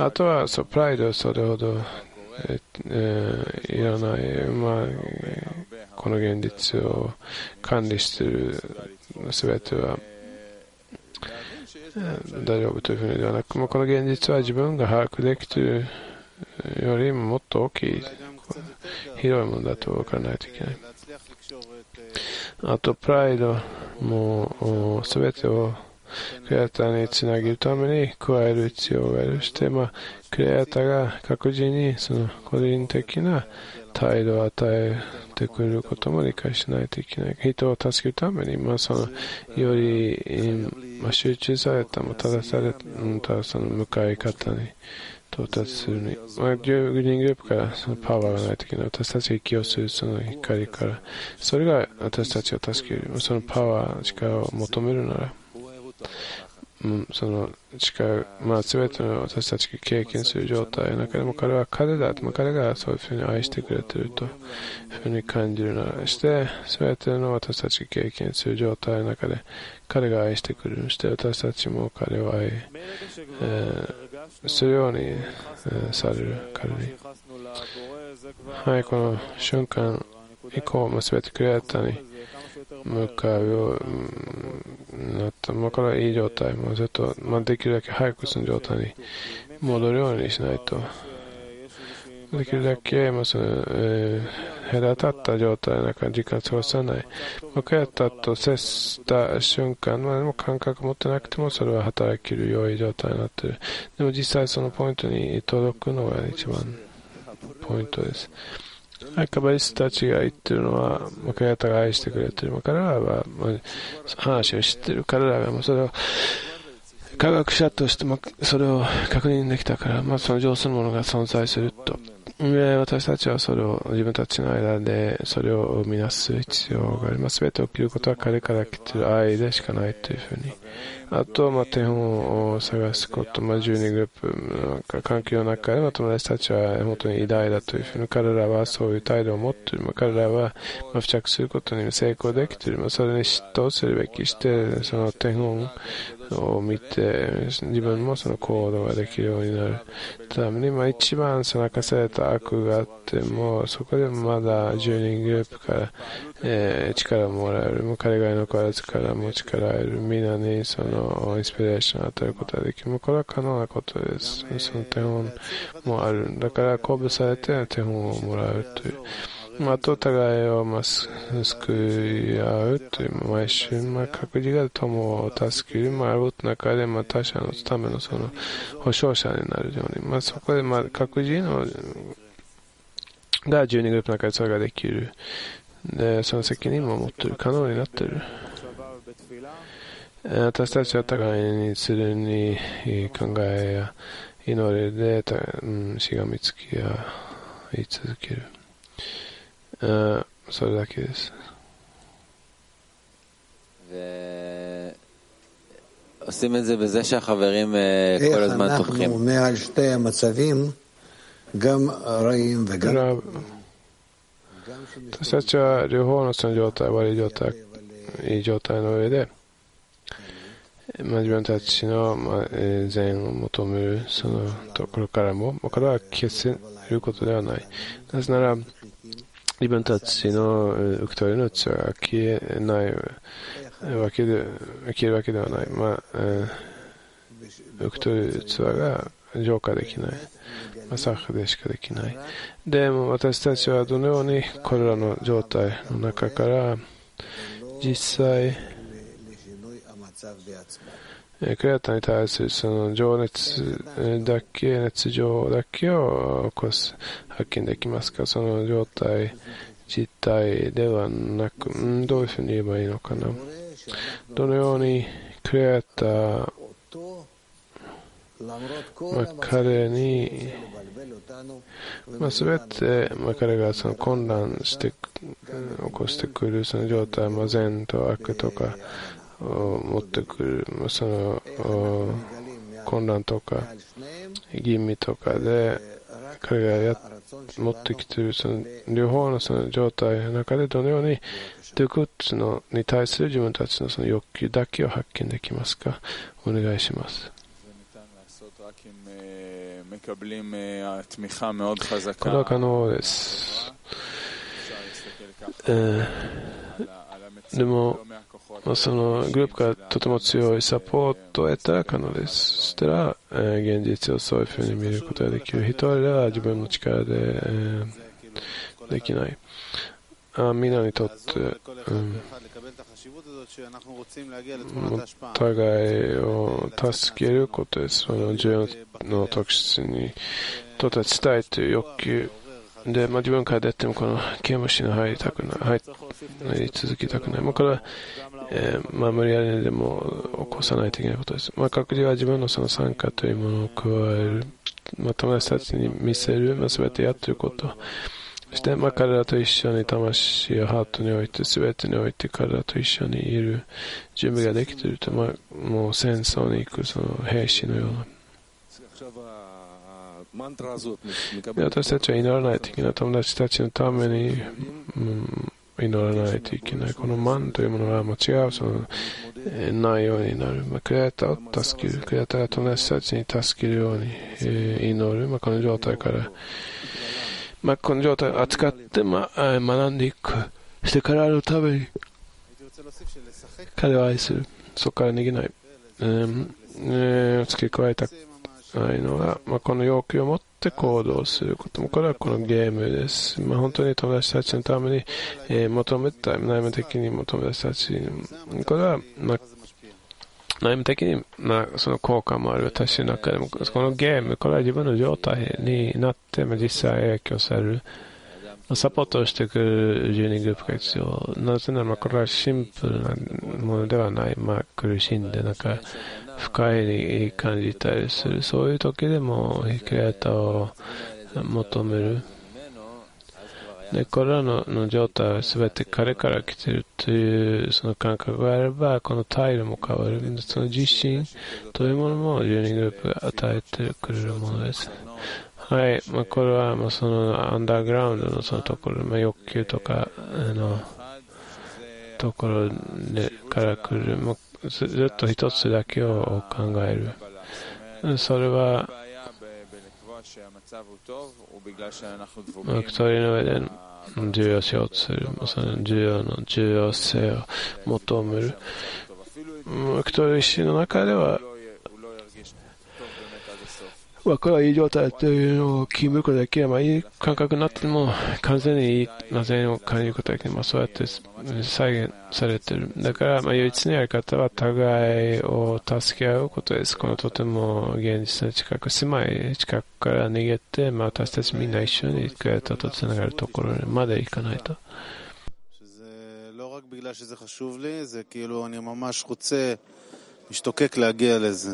あとはそうプライドはそれほどえー、いらない、まあ、この現実を管理しているすべては、えー、大丈夫というふうにではなく、まあ、この現実は自分が把握できているよりももっと大きい広いものだと分からないといけない。あとプライドもすべてをクリエイターにつなげるために加える必要がある。して、まあ、クリエイターが各自にその個人的な態度を与えてくることも理解しないといけない。人を助けるために、まあ、そのより、まあ、集中された、まあ、正されたその向かい方に到達するに、まあ、じゅうにんグループからそのパワーがないといけない。私たちが息をするその光から、それが私たちを助ける。そのパワー、力を求めるなら、うん、その力、まあ、全ての私たちが経験する状態の中でも彼は彼だ、まあ、彼がそういうふうに愛してくれているというふうに感じるならして、全ての私たちが経験する状態の中で彼が愛してくれる。して私たちも彼を愛、えー、するように、えー、される彼に。はい、この瞬間行こう、まあ、全てクリエイターに向かうようになった。まあ、これはいい状態。もうずっと、まあ、できるだけ早くその状態に戻るようにしないと。できるだけ、まあそのえー、隔たった状態の中で時間を過ごさない。まあ、クリエイターと接した瞬間、まあ、でも感覚持ってなくてもそれは働ける良い状態になっている。でも実際そのポイントに届くのが一番ポイントです。カバリストたちが言ってるのは、まあ、クリエイターが愛してくれている。まあ、彼らは、まあ、話を知っている。彼らがもうそれを科学者としてもそれを確認できたから、まあ、その上手なものが存在すると。で私たちはそれを自分たちの間でそれを生み出す必要があります。全て起きることは彼から来ている愛でしかないというふうに。あと、まあ、手本を探すこと、まあ、じゅうにグループなんか環境の中で、まあ、友達たちは本当に偉大だというふうに彼らはそういう態度を持っている。まあ、彼らは、まあ、付着することに成功できている。まあ、それに嫉妬するべきして、その手本を見て自分もその行動ができるようになるために、まあ、一番その明かされた悪があってもそこでもまだじゅうにんグループから、えー、力をもらえる。もう彼が残らずからも力を得る。みんなにそのインスピレーションを与えることができる。もうこれは可能なことです。その手本もある。だから鼓舞されて手本をもらうという。まあ、とお互いをまあ救い合うという、毎週、まあ、各自が友を助ける、まあ、ある中で、まあ、他者のためのその保証者になるように、まあ、そこで、まあ、各自のがじゅうにグループの中でそれができる。で、その責任も持っている、可能になっている。私たちは互いにするに考えや祈りで、うん、しがみつきや言い続ける。Uh,それだけです。 ועושים את זה בזה שהחברים כל הזמן תומכים. איך אנחנו מעל שתי המצבים, גם רעים וגם... 私たちは両方のその状態、悪い状態、いい状態の上で、まあ、自分たちの、まあ、善を求めるそのところからも、これは消せることではない。なぜなら、自分たちの受け取りの器が消えないわけで、消えるわけではない。まあ、えー、受け取る器が浄化できない。まあ、サッでしかできない。でも私たちはどのようにこれらの状態の中から実際、クリエイターに対するその情熱だけ、熱情だけを起こす、発見できますか？その状態実体ではなく、んどういうふうに言えばいいのかな。どのようにクリエイター、まあ、彼に、まあ、全て、まあ、彼がその混乱して起こしてくるその状態、まあ、善と悪とか持ってくるその混乱とか吟味とかで彼がや持ってきているその両方のその状態の中でどのようにドゥクッツのに対する自分たちのその欲求だけを発見できますか？お願いします。これは可能です。えー、でもそのグループからとても強いサポートを得たら可能です。そしたら、えー、現実をそういうふうに見ることができる。一人では自分の力で、えー、できない。あみんなにとって、うん、お互いを助けることです。その重要の特質にとって伝えという欲求で、まあ、自分から出てもこの刑務所に入りたくない、入り続きたくない。まあ、これは、えーまあ、無理やりでも起こさないといけないことです。まあ、各自は自分のその参加というものを加える、まあ、友達たちに見せる、まあ、全てやっていること。そして、まあ、彼らと一緒に魂やハートにおいて、全てにおいて彼らと一緒にいる準備ができていると、まあ、もう戦争に行くその兵士のような。で私たちは祈らないといけない。友達たちのために、うん、祈らないといけない。このマンというものはもう違うその、えー、ないようになる。まあ、クリエイターを助ける。クリエイターが友達たちに助けるように、えー、祈る。まあ、この状態からまあ、この状態を扱って、まあ、学んでいく。してからのために、彼を愛する。そこから逃げない。えーえー、付け加えたいのは、まあ、この要求を持って行動することも、これはこのゲームです。まあ、本当に友達たちのために、えー、求めたい、内面的にも友達たちに、これは、まあ、内面的に、まあ、その効果もある私の中でも、このゲーム、これは自分の状態になって、まあ、実際影響される。サポートをしてくるじゅうにんグループが必要。なぜなら、まあ、これはシンプルなものではない。まあ、苦しんで、なんか、不快に感じたりする。そういう時でも、クリエイターを求める。で、これらのの状態は全て彼から来ているというその感覚があれば、この態度も変わる。その自信というものもじゅうにんグループが与えてくれるものです。はい。まあ、これは、まあ、そのアンダーグラウンドのそのところ、まあ、欲求とか、あの、ところでから来る、まあ、ずっと一つだけを考える。それは、まあ、一人の上で重要性をする、その重要の重要性を求める。一人一心の中では、まあ、これはいい状態というのを決めることができれば、いい感覚になっても、完全にいい、なぜを感じることができる。まあ、そうやって再現されている。だから、まあ、唯一のやり方は、互いを助け合うことです。このとても現実の近く、狭い近くから逃げて、まあ、私たちみんな一緒にクリエイターとつながるところまで行かないと。 לא רק בגלל שזה חשוב לי, זה כאילו אני ממש רוצה, משתוקק להגיע לזה.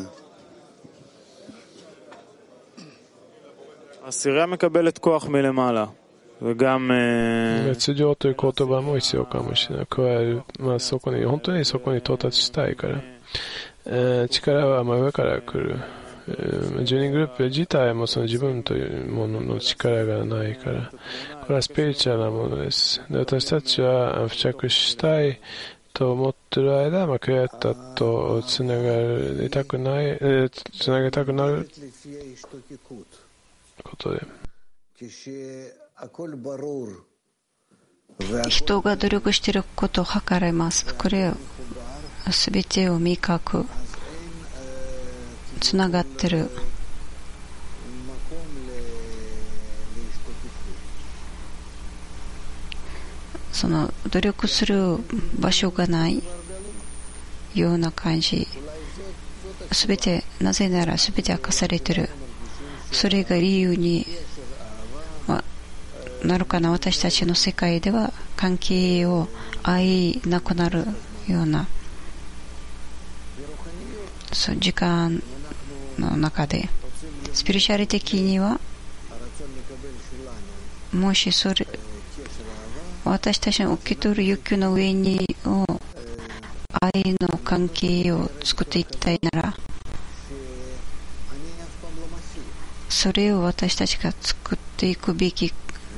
הסירה מקבלת כוח מלמעלה, וגם... 熱情という言葉も必要かもしれない。加える、まあそこに、本当にそこに到達したいから。えー、力は真上から来る。えー、じゅうにんグループ自体もその自分というものの力がないから。これはスピリチュアルなものです。で、私たちは付着したいと思っている間、まあ、クリエイターとつながりたくない、えー、つなげたくなることで。 人が努力していることを測れます。これをすべてを味覚つながっている。その努力する場所がないような感じ。すべて、なぜならすべて明かされている。それが理由に、まあ、なるかな。私たちの世界では関係を愛なくなるようなそう時間の中で、スピリチュアル的にはもしそれ私たちの受け取る欲求の上にを愛の関係を作っていきたいなら、それを私たちが作っていくべき、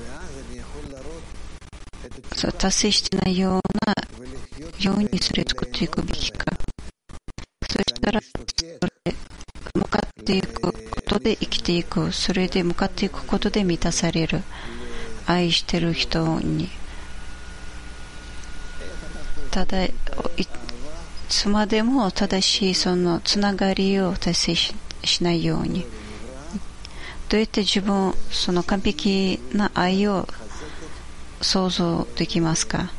達成してないようなようにそれを作っていくべきか。そしたらそれ向かっていくことで生きていく、それで向かっていくことで満たされる。愛してる人にただいつまでも正しいそのつながりを達成 し, しないように、どうやって自分その完璧な愛を想像できますか。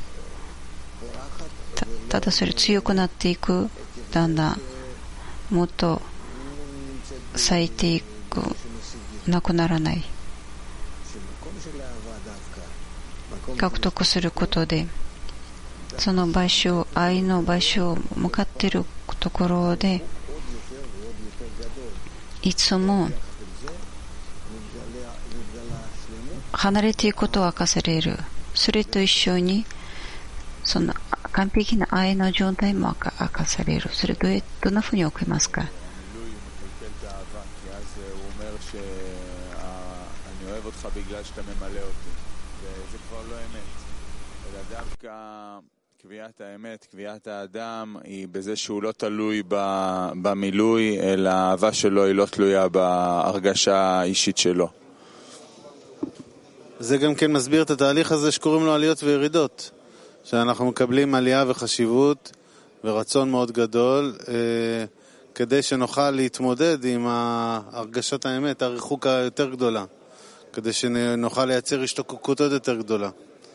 た, ただそれ強くなっていく、だんだんもっと咲いていく、なくならない、獲得することでその場所、愛の場所向かっているところでいつも離れていくことを明かされる。それと一緒にその完璧な愛の状態も明かされる。それどうどんなふうに送りますか。 קביעת האמת, קביעת האדם, היא בזה שהוא לא תלוי במילוי, אלא האהבה שלו היא לא תלויה בהרגשה האישית שלו. זה גם כן מסביר את התהליך הזה שקוראים לו עליות וירידות, שאנחנו מקבלים עלייה וחשיבות ורצון מאוד גדול, אה, כדי שנוכל להתמודד עם הרגשת האמת, הריחוק היותר גדולה, כדי שנוכל לייצר השתוקקות עוד יותר גדולה.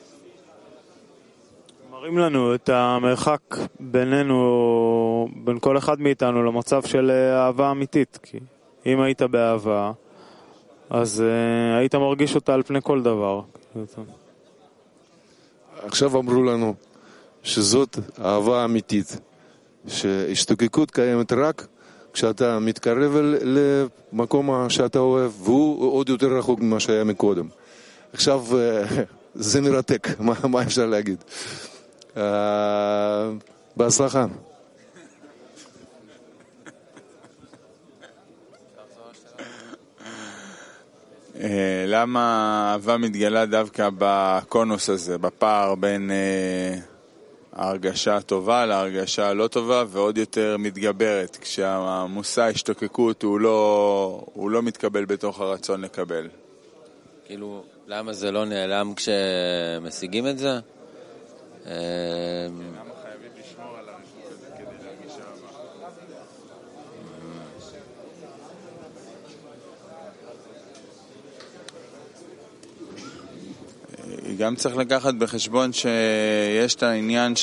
מראים לנו את המרחק בינינו, בין כל אחד מאיתנו, למצב של אהבה אמיתית. כי אם היית באהבה, אז uh, היית מרגיש אותה על פני כל דבר. עכשיו אמרו לנו שזאת אהבה אמיתית, שהשתוקקות קיימת רק כשאתה מתקרב למקום שאתה אוהב, והוא עוד יותר רחוק ממה שהיה מקודם. עכשיו זה מרתק, מה, מה אפשר להגיד? Uh, בהצלחה. למה האהבה מתגלה דווקא בקונוס הזה, בפער בין ההרגשה הטובה להרגשה הלא טובה, ועוד יותר מתגברת, כשהמושא ההשתוקקות הוא לא, הוא לא מתקבל בתוך הרצון לקבל? כאילו, למה זה לא נעלם כשמשיגים את זה? למה חייבים לשמור על הריחוק הזה כדי להרגיש אהבה? גם צריך לקחת בחשבון שיש את העניין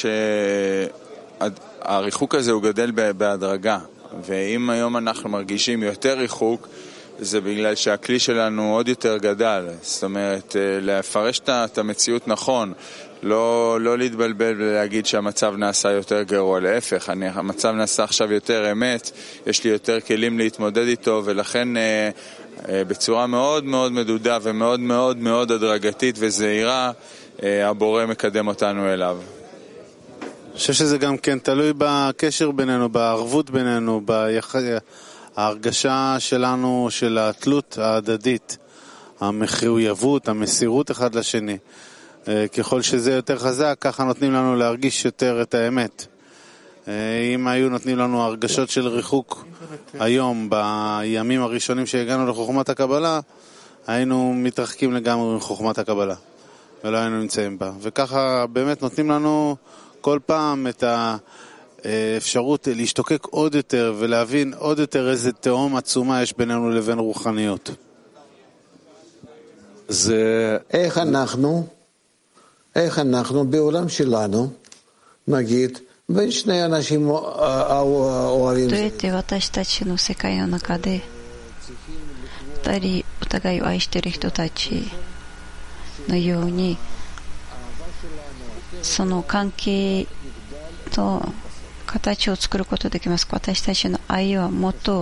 שהריחוק הזה הוא גדל בהדרגה, ואם היום אנחנו מרגישים יותר ריחוק, זה בגלל שהכלי שלנו עוד יותר גדל. זאת אומרת, לפרש את המציאות נכון, לא, לא להתבלבל ולהגיד שהמצב נעשה יותר גרוע, להפך, אני, המצב נעשה עכשיו יותר אמת, יש לי יותר כלים להתמודד איתו, ולכן אה, אה, בצורה מאוד מאוד מדודה ומאוד מאוד מאוד הדרגתית וזהירה, אה, הבורא מקדם אותנו אליו. אני חושב שזה גם כן תלוי בקשר בינינו, בערבות בינינו, ביח... ההרגשה שלנו של התלות ההדדית, המחויבות, המסירות אחד לשני. ככל שזה יותר חזק, ככה נותנים לנו להרגיש יותר את האמת. אם היו נותנים לנו הרגשות של ריחוק היום, בימים הראשונים שהגענו לחוכמת הקבלה, היינו מתרחקים לגמרי מחוכמת הקבלה, ולא היינו נמצאים בה. וככה באמת נותנים לנו כל פעם את האפשרות להשתוקק עוד יותר, ולהבין עוד יותר איזה תהום עצומה יש בינינו לבין רוחניות. זה איך אנחנו איך אנחנו בעולם שלנו, נגיד, בין שני אנשים אוהבים. どうやって私たちの世界の中で二人お互いを愛している人たちのように、その関係と形を作ることができますか？私たちの愛はもっと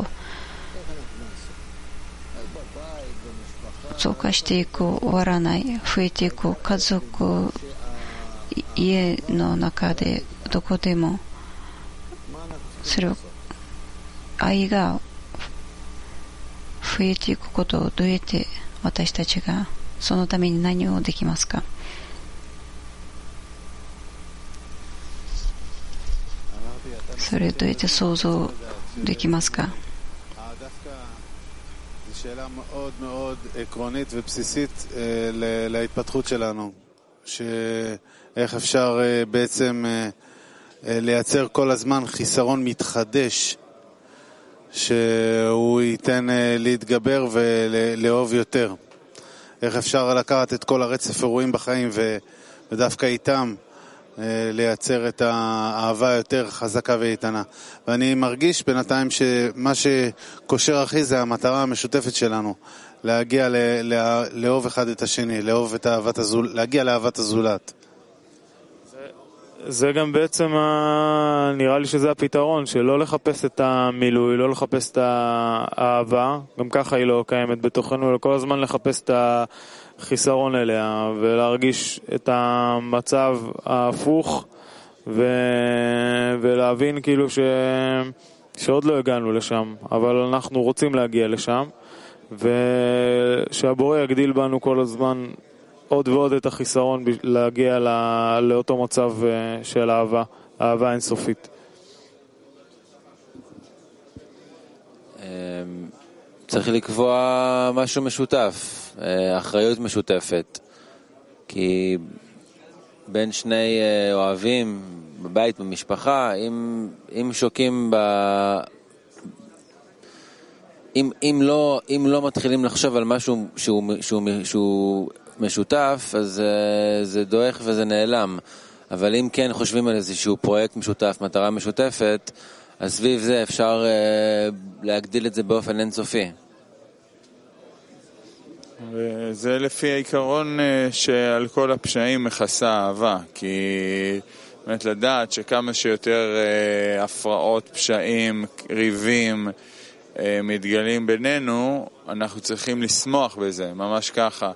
増加していく、終わらない、増えていく、家族、家の中でどこでもそれを愛が増えていくことをどうやって私たちがそのために何をできますか？それをどうやって想像できますか？ שאלה מאוד מאוד עקרונית ובסיסית להתפתחות שלנו, שאיך אפשר בעצם לייצר כל הזמן חיסרון מתחדש שהוא ייתן להתגבר ולאהוב יותר. איך אפשר לקחת את כל הרצף אירועים בחיים ודווקא איתם לייצר את האהבה יותר חזקה ואיתנה. ואני מרגיש בינתיים שמה שקושר הכי זה המטרה המשותפת שלנו, להגיע לאהוב אחד את השני, לאהוב את אהבת הזול, להגיע לאהבת הזולת. זה גם בעצם נראה לי שזה הפתרון, שלא לחפש את המילוי, לא לחפש את האהבה, גם ככה היא לא קיימת בתוכנו, אלא כל הזמן לחפש את החיסרון אליה ולהרגיש את המצב ההפוך ו... ולהבין כאילו ש... שעוד לא הגענו לשם, אבל אנחנו רוצים להגיע לשם, ושהבורא יגדיל בנו כל הזמן עוד ועוד את החיסרון להגיע לא... לאותו מצב של אהבה, אהבה אינסופית. צריך לקבוע משהו משותף, אחריות משותפת. כי בין שני אוהבים בבית, במשפחה, אם, אם שוקים ב... אם, אם, לא, אם לא מתחילים לחשוב על משהו שהוא, שהוא, שהוא משותף, אז זה דועך וזה נעלם. אבל אם כן חושבים על איזשהו פרויקט משותף, מטרה משותפת, אז סביב זה אפשר להגדיל את זה באופן אינסופי. וזה לפי העיקרון שעל כל הפשעים מכסה אהבה, כי באמת לדעת שכמה שיותר הפרעות, פשעים, ריבים מתגלים בינינו, אנחנו צריכים לשמוח בזה, ממש ככה.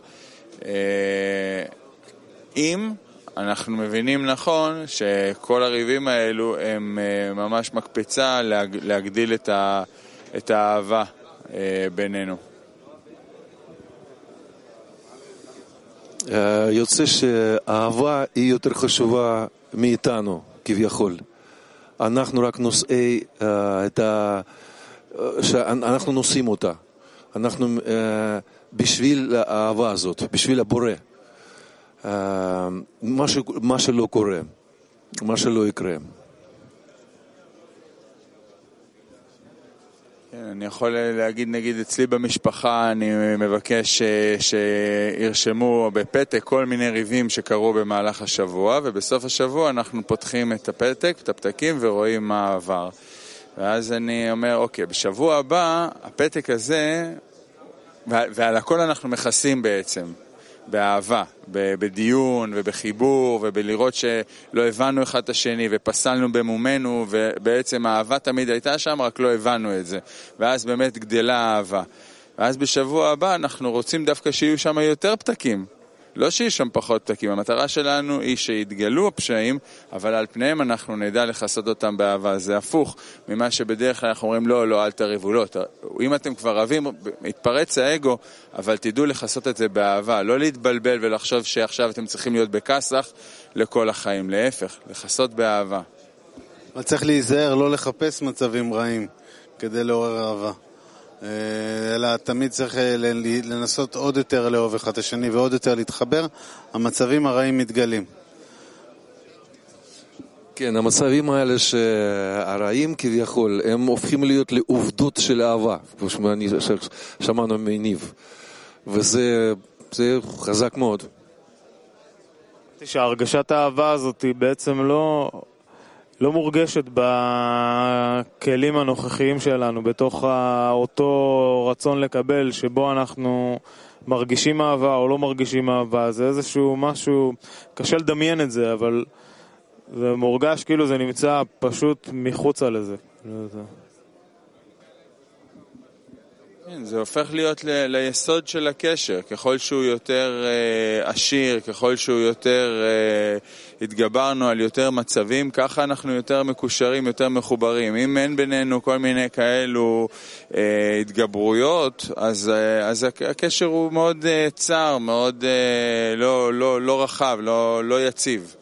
אם אנחנו מבינים נכון שכל הריבים האלו הם ממש מקפצה להגדיל את, ה, את האהבה בינינו. יוצא שהאהבה היא יותר חשובה מאיתנו, כביכול. אנחנו רק נושאי את ה... שאנחנו נושאים אותה. אנחנו בשביל האהבה הזאת, בשביל הבורא. מה, ש... מה שלא קורה, מה שלא יקרה. כן, אני יכול להגיד, נגיד, אצלי במשפחה אני מבקש שירשמו בפתק כל מיני ריבים שקרו במהלך השבוע, ובסוף השבוע אנחנו פותחים את הפתק, את הפתקים, ורואים מה עבר. ואז אני אומר, אוקיי, בשבוע הבא, הפתק הזה, ועל הכל אנחנו מכסים בעצם, באהבה, בדיון ובחיבור, ובלראות שלא הבנו אחד את השני, ופסלנו במומנו, ובעצם האהבה תמיד הייתה שם, רק לא הבנו את זה. ואז באמת גדלה האהבה. ואז בשבוע הבא אנחנו רוצים דווקא שיהיו שם יותר פתקים. לא שיהיו שם פחות פתקים. המטרה שלנו היא שיתגלו הפשעים, אבל על פניהם אנחנו נדע לחסות אותם באהבה. זה הפוך ממה שבדרך כלל אנחנו אומרים, לא, לא, אל תריבו, לא. אם אתם כבר רבים, יתפרץ האגו, אבל תדעו לחסות את זה באהבה. לא להתבלבל ולחשוב שעכשיו אתם צריכים להיות בכסח לכל החיים. להפך, לחסות באהבה. אבל צריך להיזהר, לא לחפש מצבים רעים כדי לעורר אהבה. אלא תמיד צריך לנסות עוד יותר לאהוב אחד השני ועוד יותר להתחבר, המצבים הרעים מתגלים. כן, המצבים האלה שהרעים כביכול, הם הופכים להיות לעובדות של אהבה, כמו ששמענו מניב, וזה זה חזק מאוד. שהרגשת האהבה הזאת היא בעצם לא... לא מורגשת בכלים הנוכחיים שלנו, בתוך אותו רצון לקבל, שבו אנחנו מרגישים אהבה או לא מרגישים אהבה. זה איזשהו משהו, קשה לדמיין את זה, אבל זה מורגש כאילו זה נמצא פשוט מחוצה לזה. זה הופך להיות ל- ליסוד של הקשר. ככל שהוא יותר אה, עשיר, ככל שהוא יותר אה, התגברנו על יותר מצבים, ככה אנחנו יותר מקושרים, יותר מחוברים. אם אין בינינו כל מיני כאלו אה, התגברויות, אז, אה, אז הקשר הוא מאוד אה, צר, מאוד אה, לא, לא, לא רחב, לא, לא יציב.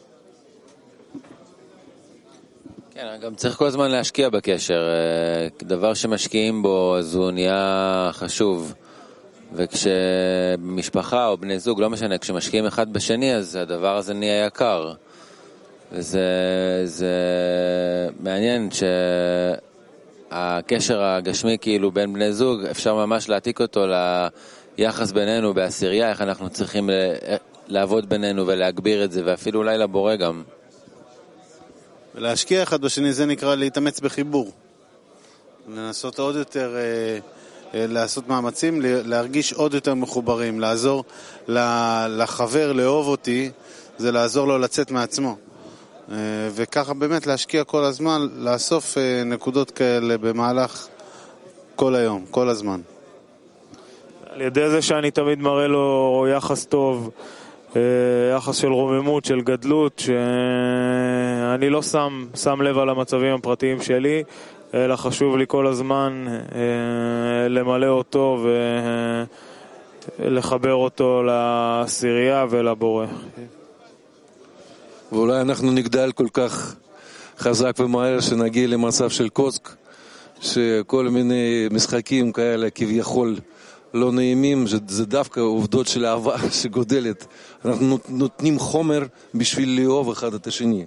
כן, גם צריך כל הזמן להשקיע בקשר. דבר שמשקיעים בו, אז הוא נהיה חשוב. וכשמשפחה או בני זוג, לא משנה, כשמשקיעים אחד בשני, אז הדבר הזה נהיה יקר. וזה זה מעניין שהקשר הגשמי כאילו בין בני זוג, אפשר ממש להעתיק אותו ליחס בינינו בעשירייה, איך אנחנו צריכים לעבוד בינינו ולהגביר את זה, ואפילו אולי לבורא גם. ולהשקיע אחד בשני, זה נקרא להתאמץ בחיבור. לנסות עוד יותר, לעשות מאמצים, להרגיש עוד יותר מחוברים, לעזור לחבר, לאהוב אותי, זה לעזור לו לצאת מעצמו. וככה באמת להשקיע כל הזמן, לאסוף נקודות כאלה במהלך כל היום, כל הזמן. על ידי זה שאני תמיד מראה לו יחס טוב, יחס של רוממות, של גדלות, שאני לא שם, שם לב על המצבים הפרטיים שלי, אלא חשוב לי כל הזמן למלא אותו ולחבר אותו לעשירייה ולבורא. ואולי אנחנו נגדל כל כך חזק ומהר שנגיע למצב של קוסק, שכל מיני משחקים כאלה כביכול לא נעימים, זה דווקא עובדות של אהבה שגודלת. אנחנו נותנים חומר בשביל לאהוב אחד את השני.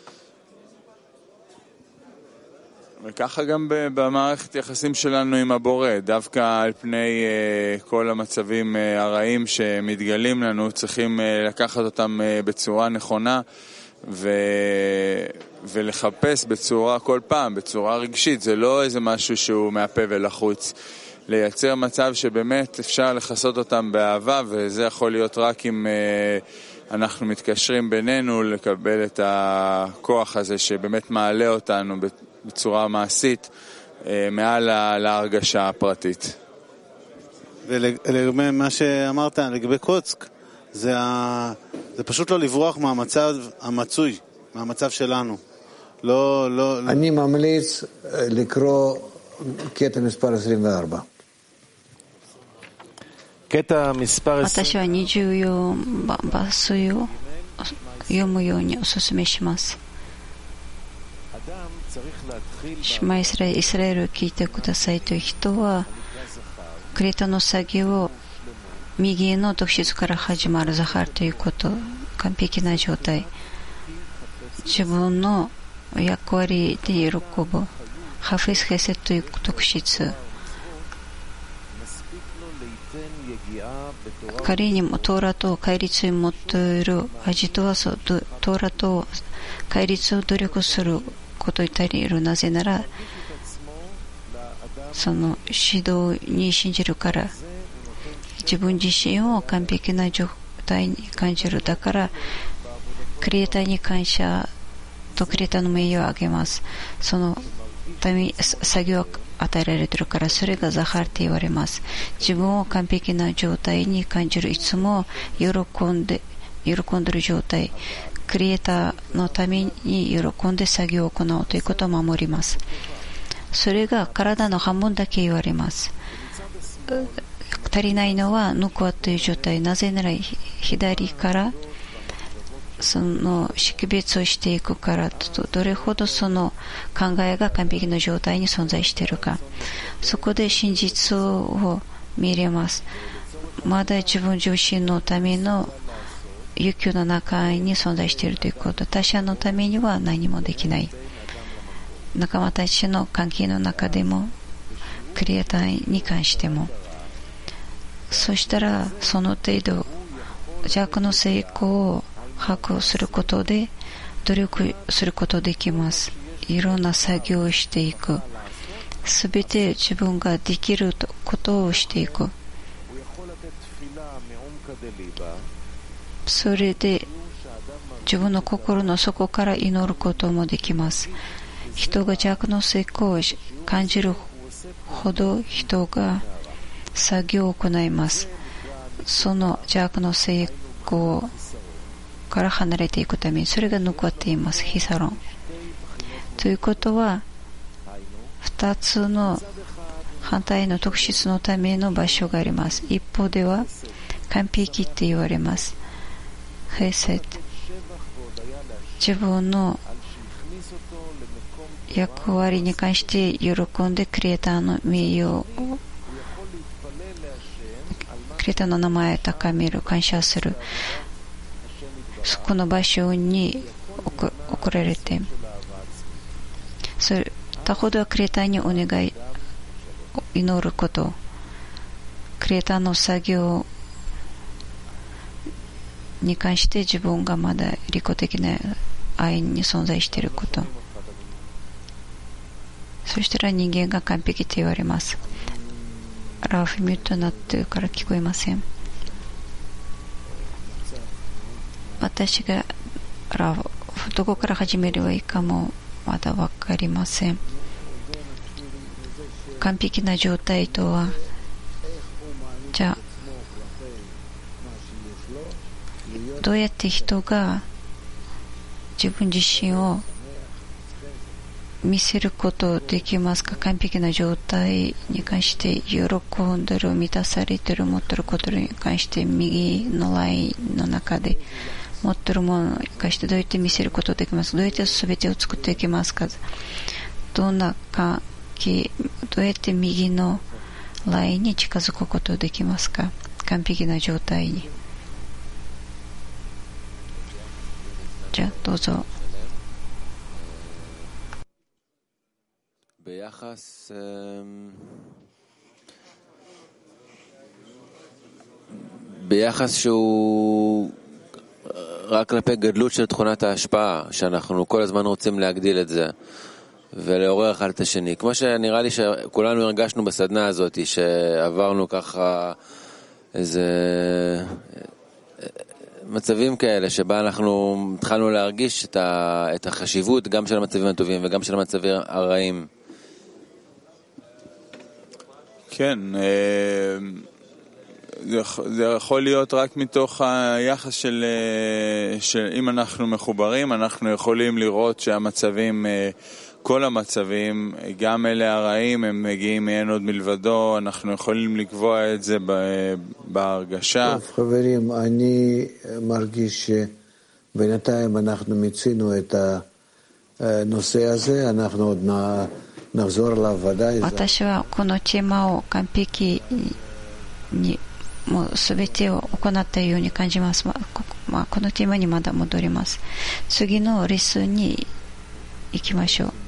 וככה גם במערכת יחסים שלנו עם הבורא, דווקא על פני uh, כל המצבים uh, הרעים שמתגלים לנו, צריכים uh, לקחת אותם uh, בצורה נכונה ו... ולחפש בצורה כל פעם, בצורה רגשית. זה לא איזה משהו שהוא מהפה ולחוץ. לייצר מצב שבאמת אפשר לחסות אותם באהבה, וזה יכול להיות רק אם uh, אנחנו מתקשרים בינינו לקבל את הכוח הזה שבאמת מעלה אותנו בצורה מעשית מעל להרגשה הפרטית. ולגבי מה שאמרת, לגבי קוצק, זה, ה... זה פשוט לא לברוח מהמצב המצוי, מהמצב שלנו. לא, לא, לא... אני ממליץ לקרוא קטע מספר עשרים וארבע. קטע מספר עשרים. 私はにじゅうよんばん水を読むようにお勧めします。シマイスラエル、イスラエルを聞いてくださいという人は、クレタの作業を右の特質から始まるザハルということ、完璧な状態、自分の役割で喜ぶハフィスヘセという特質、仮にもトーラと戒律を持っているアジトはトーラと戒律を努力することに足りる。なぜならその指導に信じるから、自分自身を完璧な状態に感じる。だからクリエイターに感謝とクリエイターの名誉をあげます。そのために作業を与えられているから、それがザハルって言われます。自分を完璧な状態に感じる、いつも喜んで喜んでいる状態、クリエイターのために喜んで作業を行うということを守ります。それが体の半分だけ言われます。足りないのはヌクワという状態。なぜなら左からその識別をしていくからと、どれほどその考えが完璧な状態に存在しているか、そこで真実を見れます。まだ自分自身のための欲求の中に存在しているということ、他者のためには何もできない。仲間たちの関係の中でもクリエイターに関しても、そしたらその程度邪悪の成功を把握することで努力することできます。いろんな作業をしていく、すべて自分ができることをしていく。それで自分の心の底から祈ることもできます。人が邪悪の成功を感じるほど人が作業を行います。その邪悪の成功から離れていくために、それが残っています。ヒサロンということは、二つの反対の特質のための場所があります。一方では完璧って言われます。ヘセット、自分の役割に関して喜んでクリエイターの名誉を、クリエイターの名前を高める、感謝する、そこの場所に送られて、それ他ほどはクリエイターにお願い、祈ること、クリエイターの作業に関して自分がまだ利己的な愛に存在していること、そしたら人間が完璧と言われます。ラフミュートになってるから聞こえません。私がラフどこから始めればいいかもまだ分かりません。完璧な状態とは、じゃあどうやって人が自分自身を見せることできますか。完璧な状態に関して喜んでる、満たされてる、持ってることに関して右のラインの中で持ってるものに関してどうやって見せることができますか。どうやって全てを作っていきますか。どんな関係、どうやって右のラインに近づくことできますか？完璧な状態に。じゃあどうぞ。 ביחס ביחס שהוא רק כלפי גדלות של תכונת ההשפעה, שאנחנו כל הזמן רוצים להגדיל את זה ולעורר אחד את השני. כמו שנראה לי שכולנו הרגשנו בסדנה הזאת, שעברנו ככה איזה מצבים כאלה, שבה אנחנו התחלנו להרגיש את, ה... את החשיבות גם של המצבים הטובים וגם של המצבים הרעים. כן, זה יכול להיות רק מתוך היחס של, של אם אנחנו מחוברים, אנחנו יכולים לראות שהמצבים, כל המצבים, גם אלה הרעים, הם מגיעים מעין עוד מלבדו, אנחנו יכולים לקבוע את זה בהרגשה. טוב, חברים, אני מרגיש שבינתיים אנחנו מיצינו את הנושא הזה, אנחנו עוד נחזור אליו ודאי. 私はこのテーマを完璧にもうすべてを行ったように感じます。まあ、こ, まあ、このテーマにまだ戻ります。次のレッスンに行きましょう。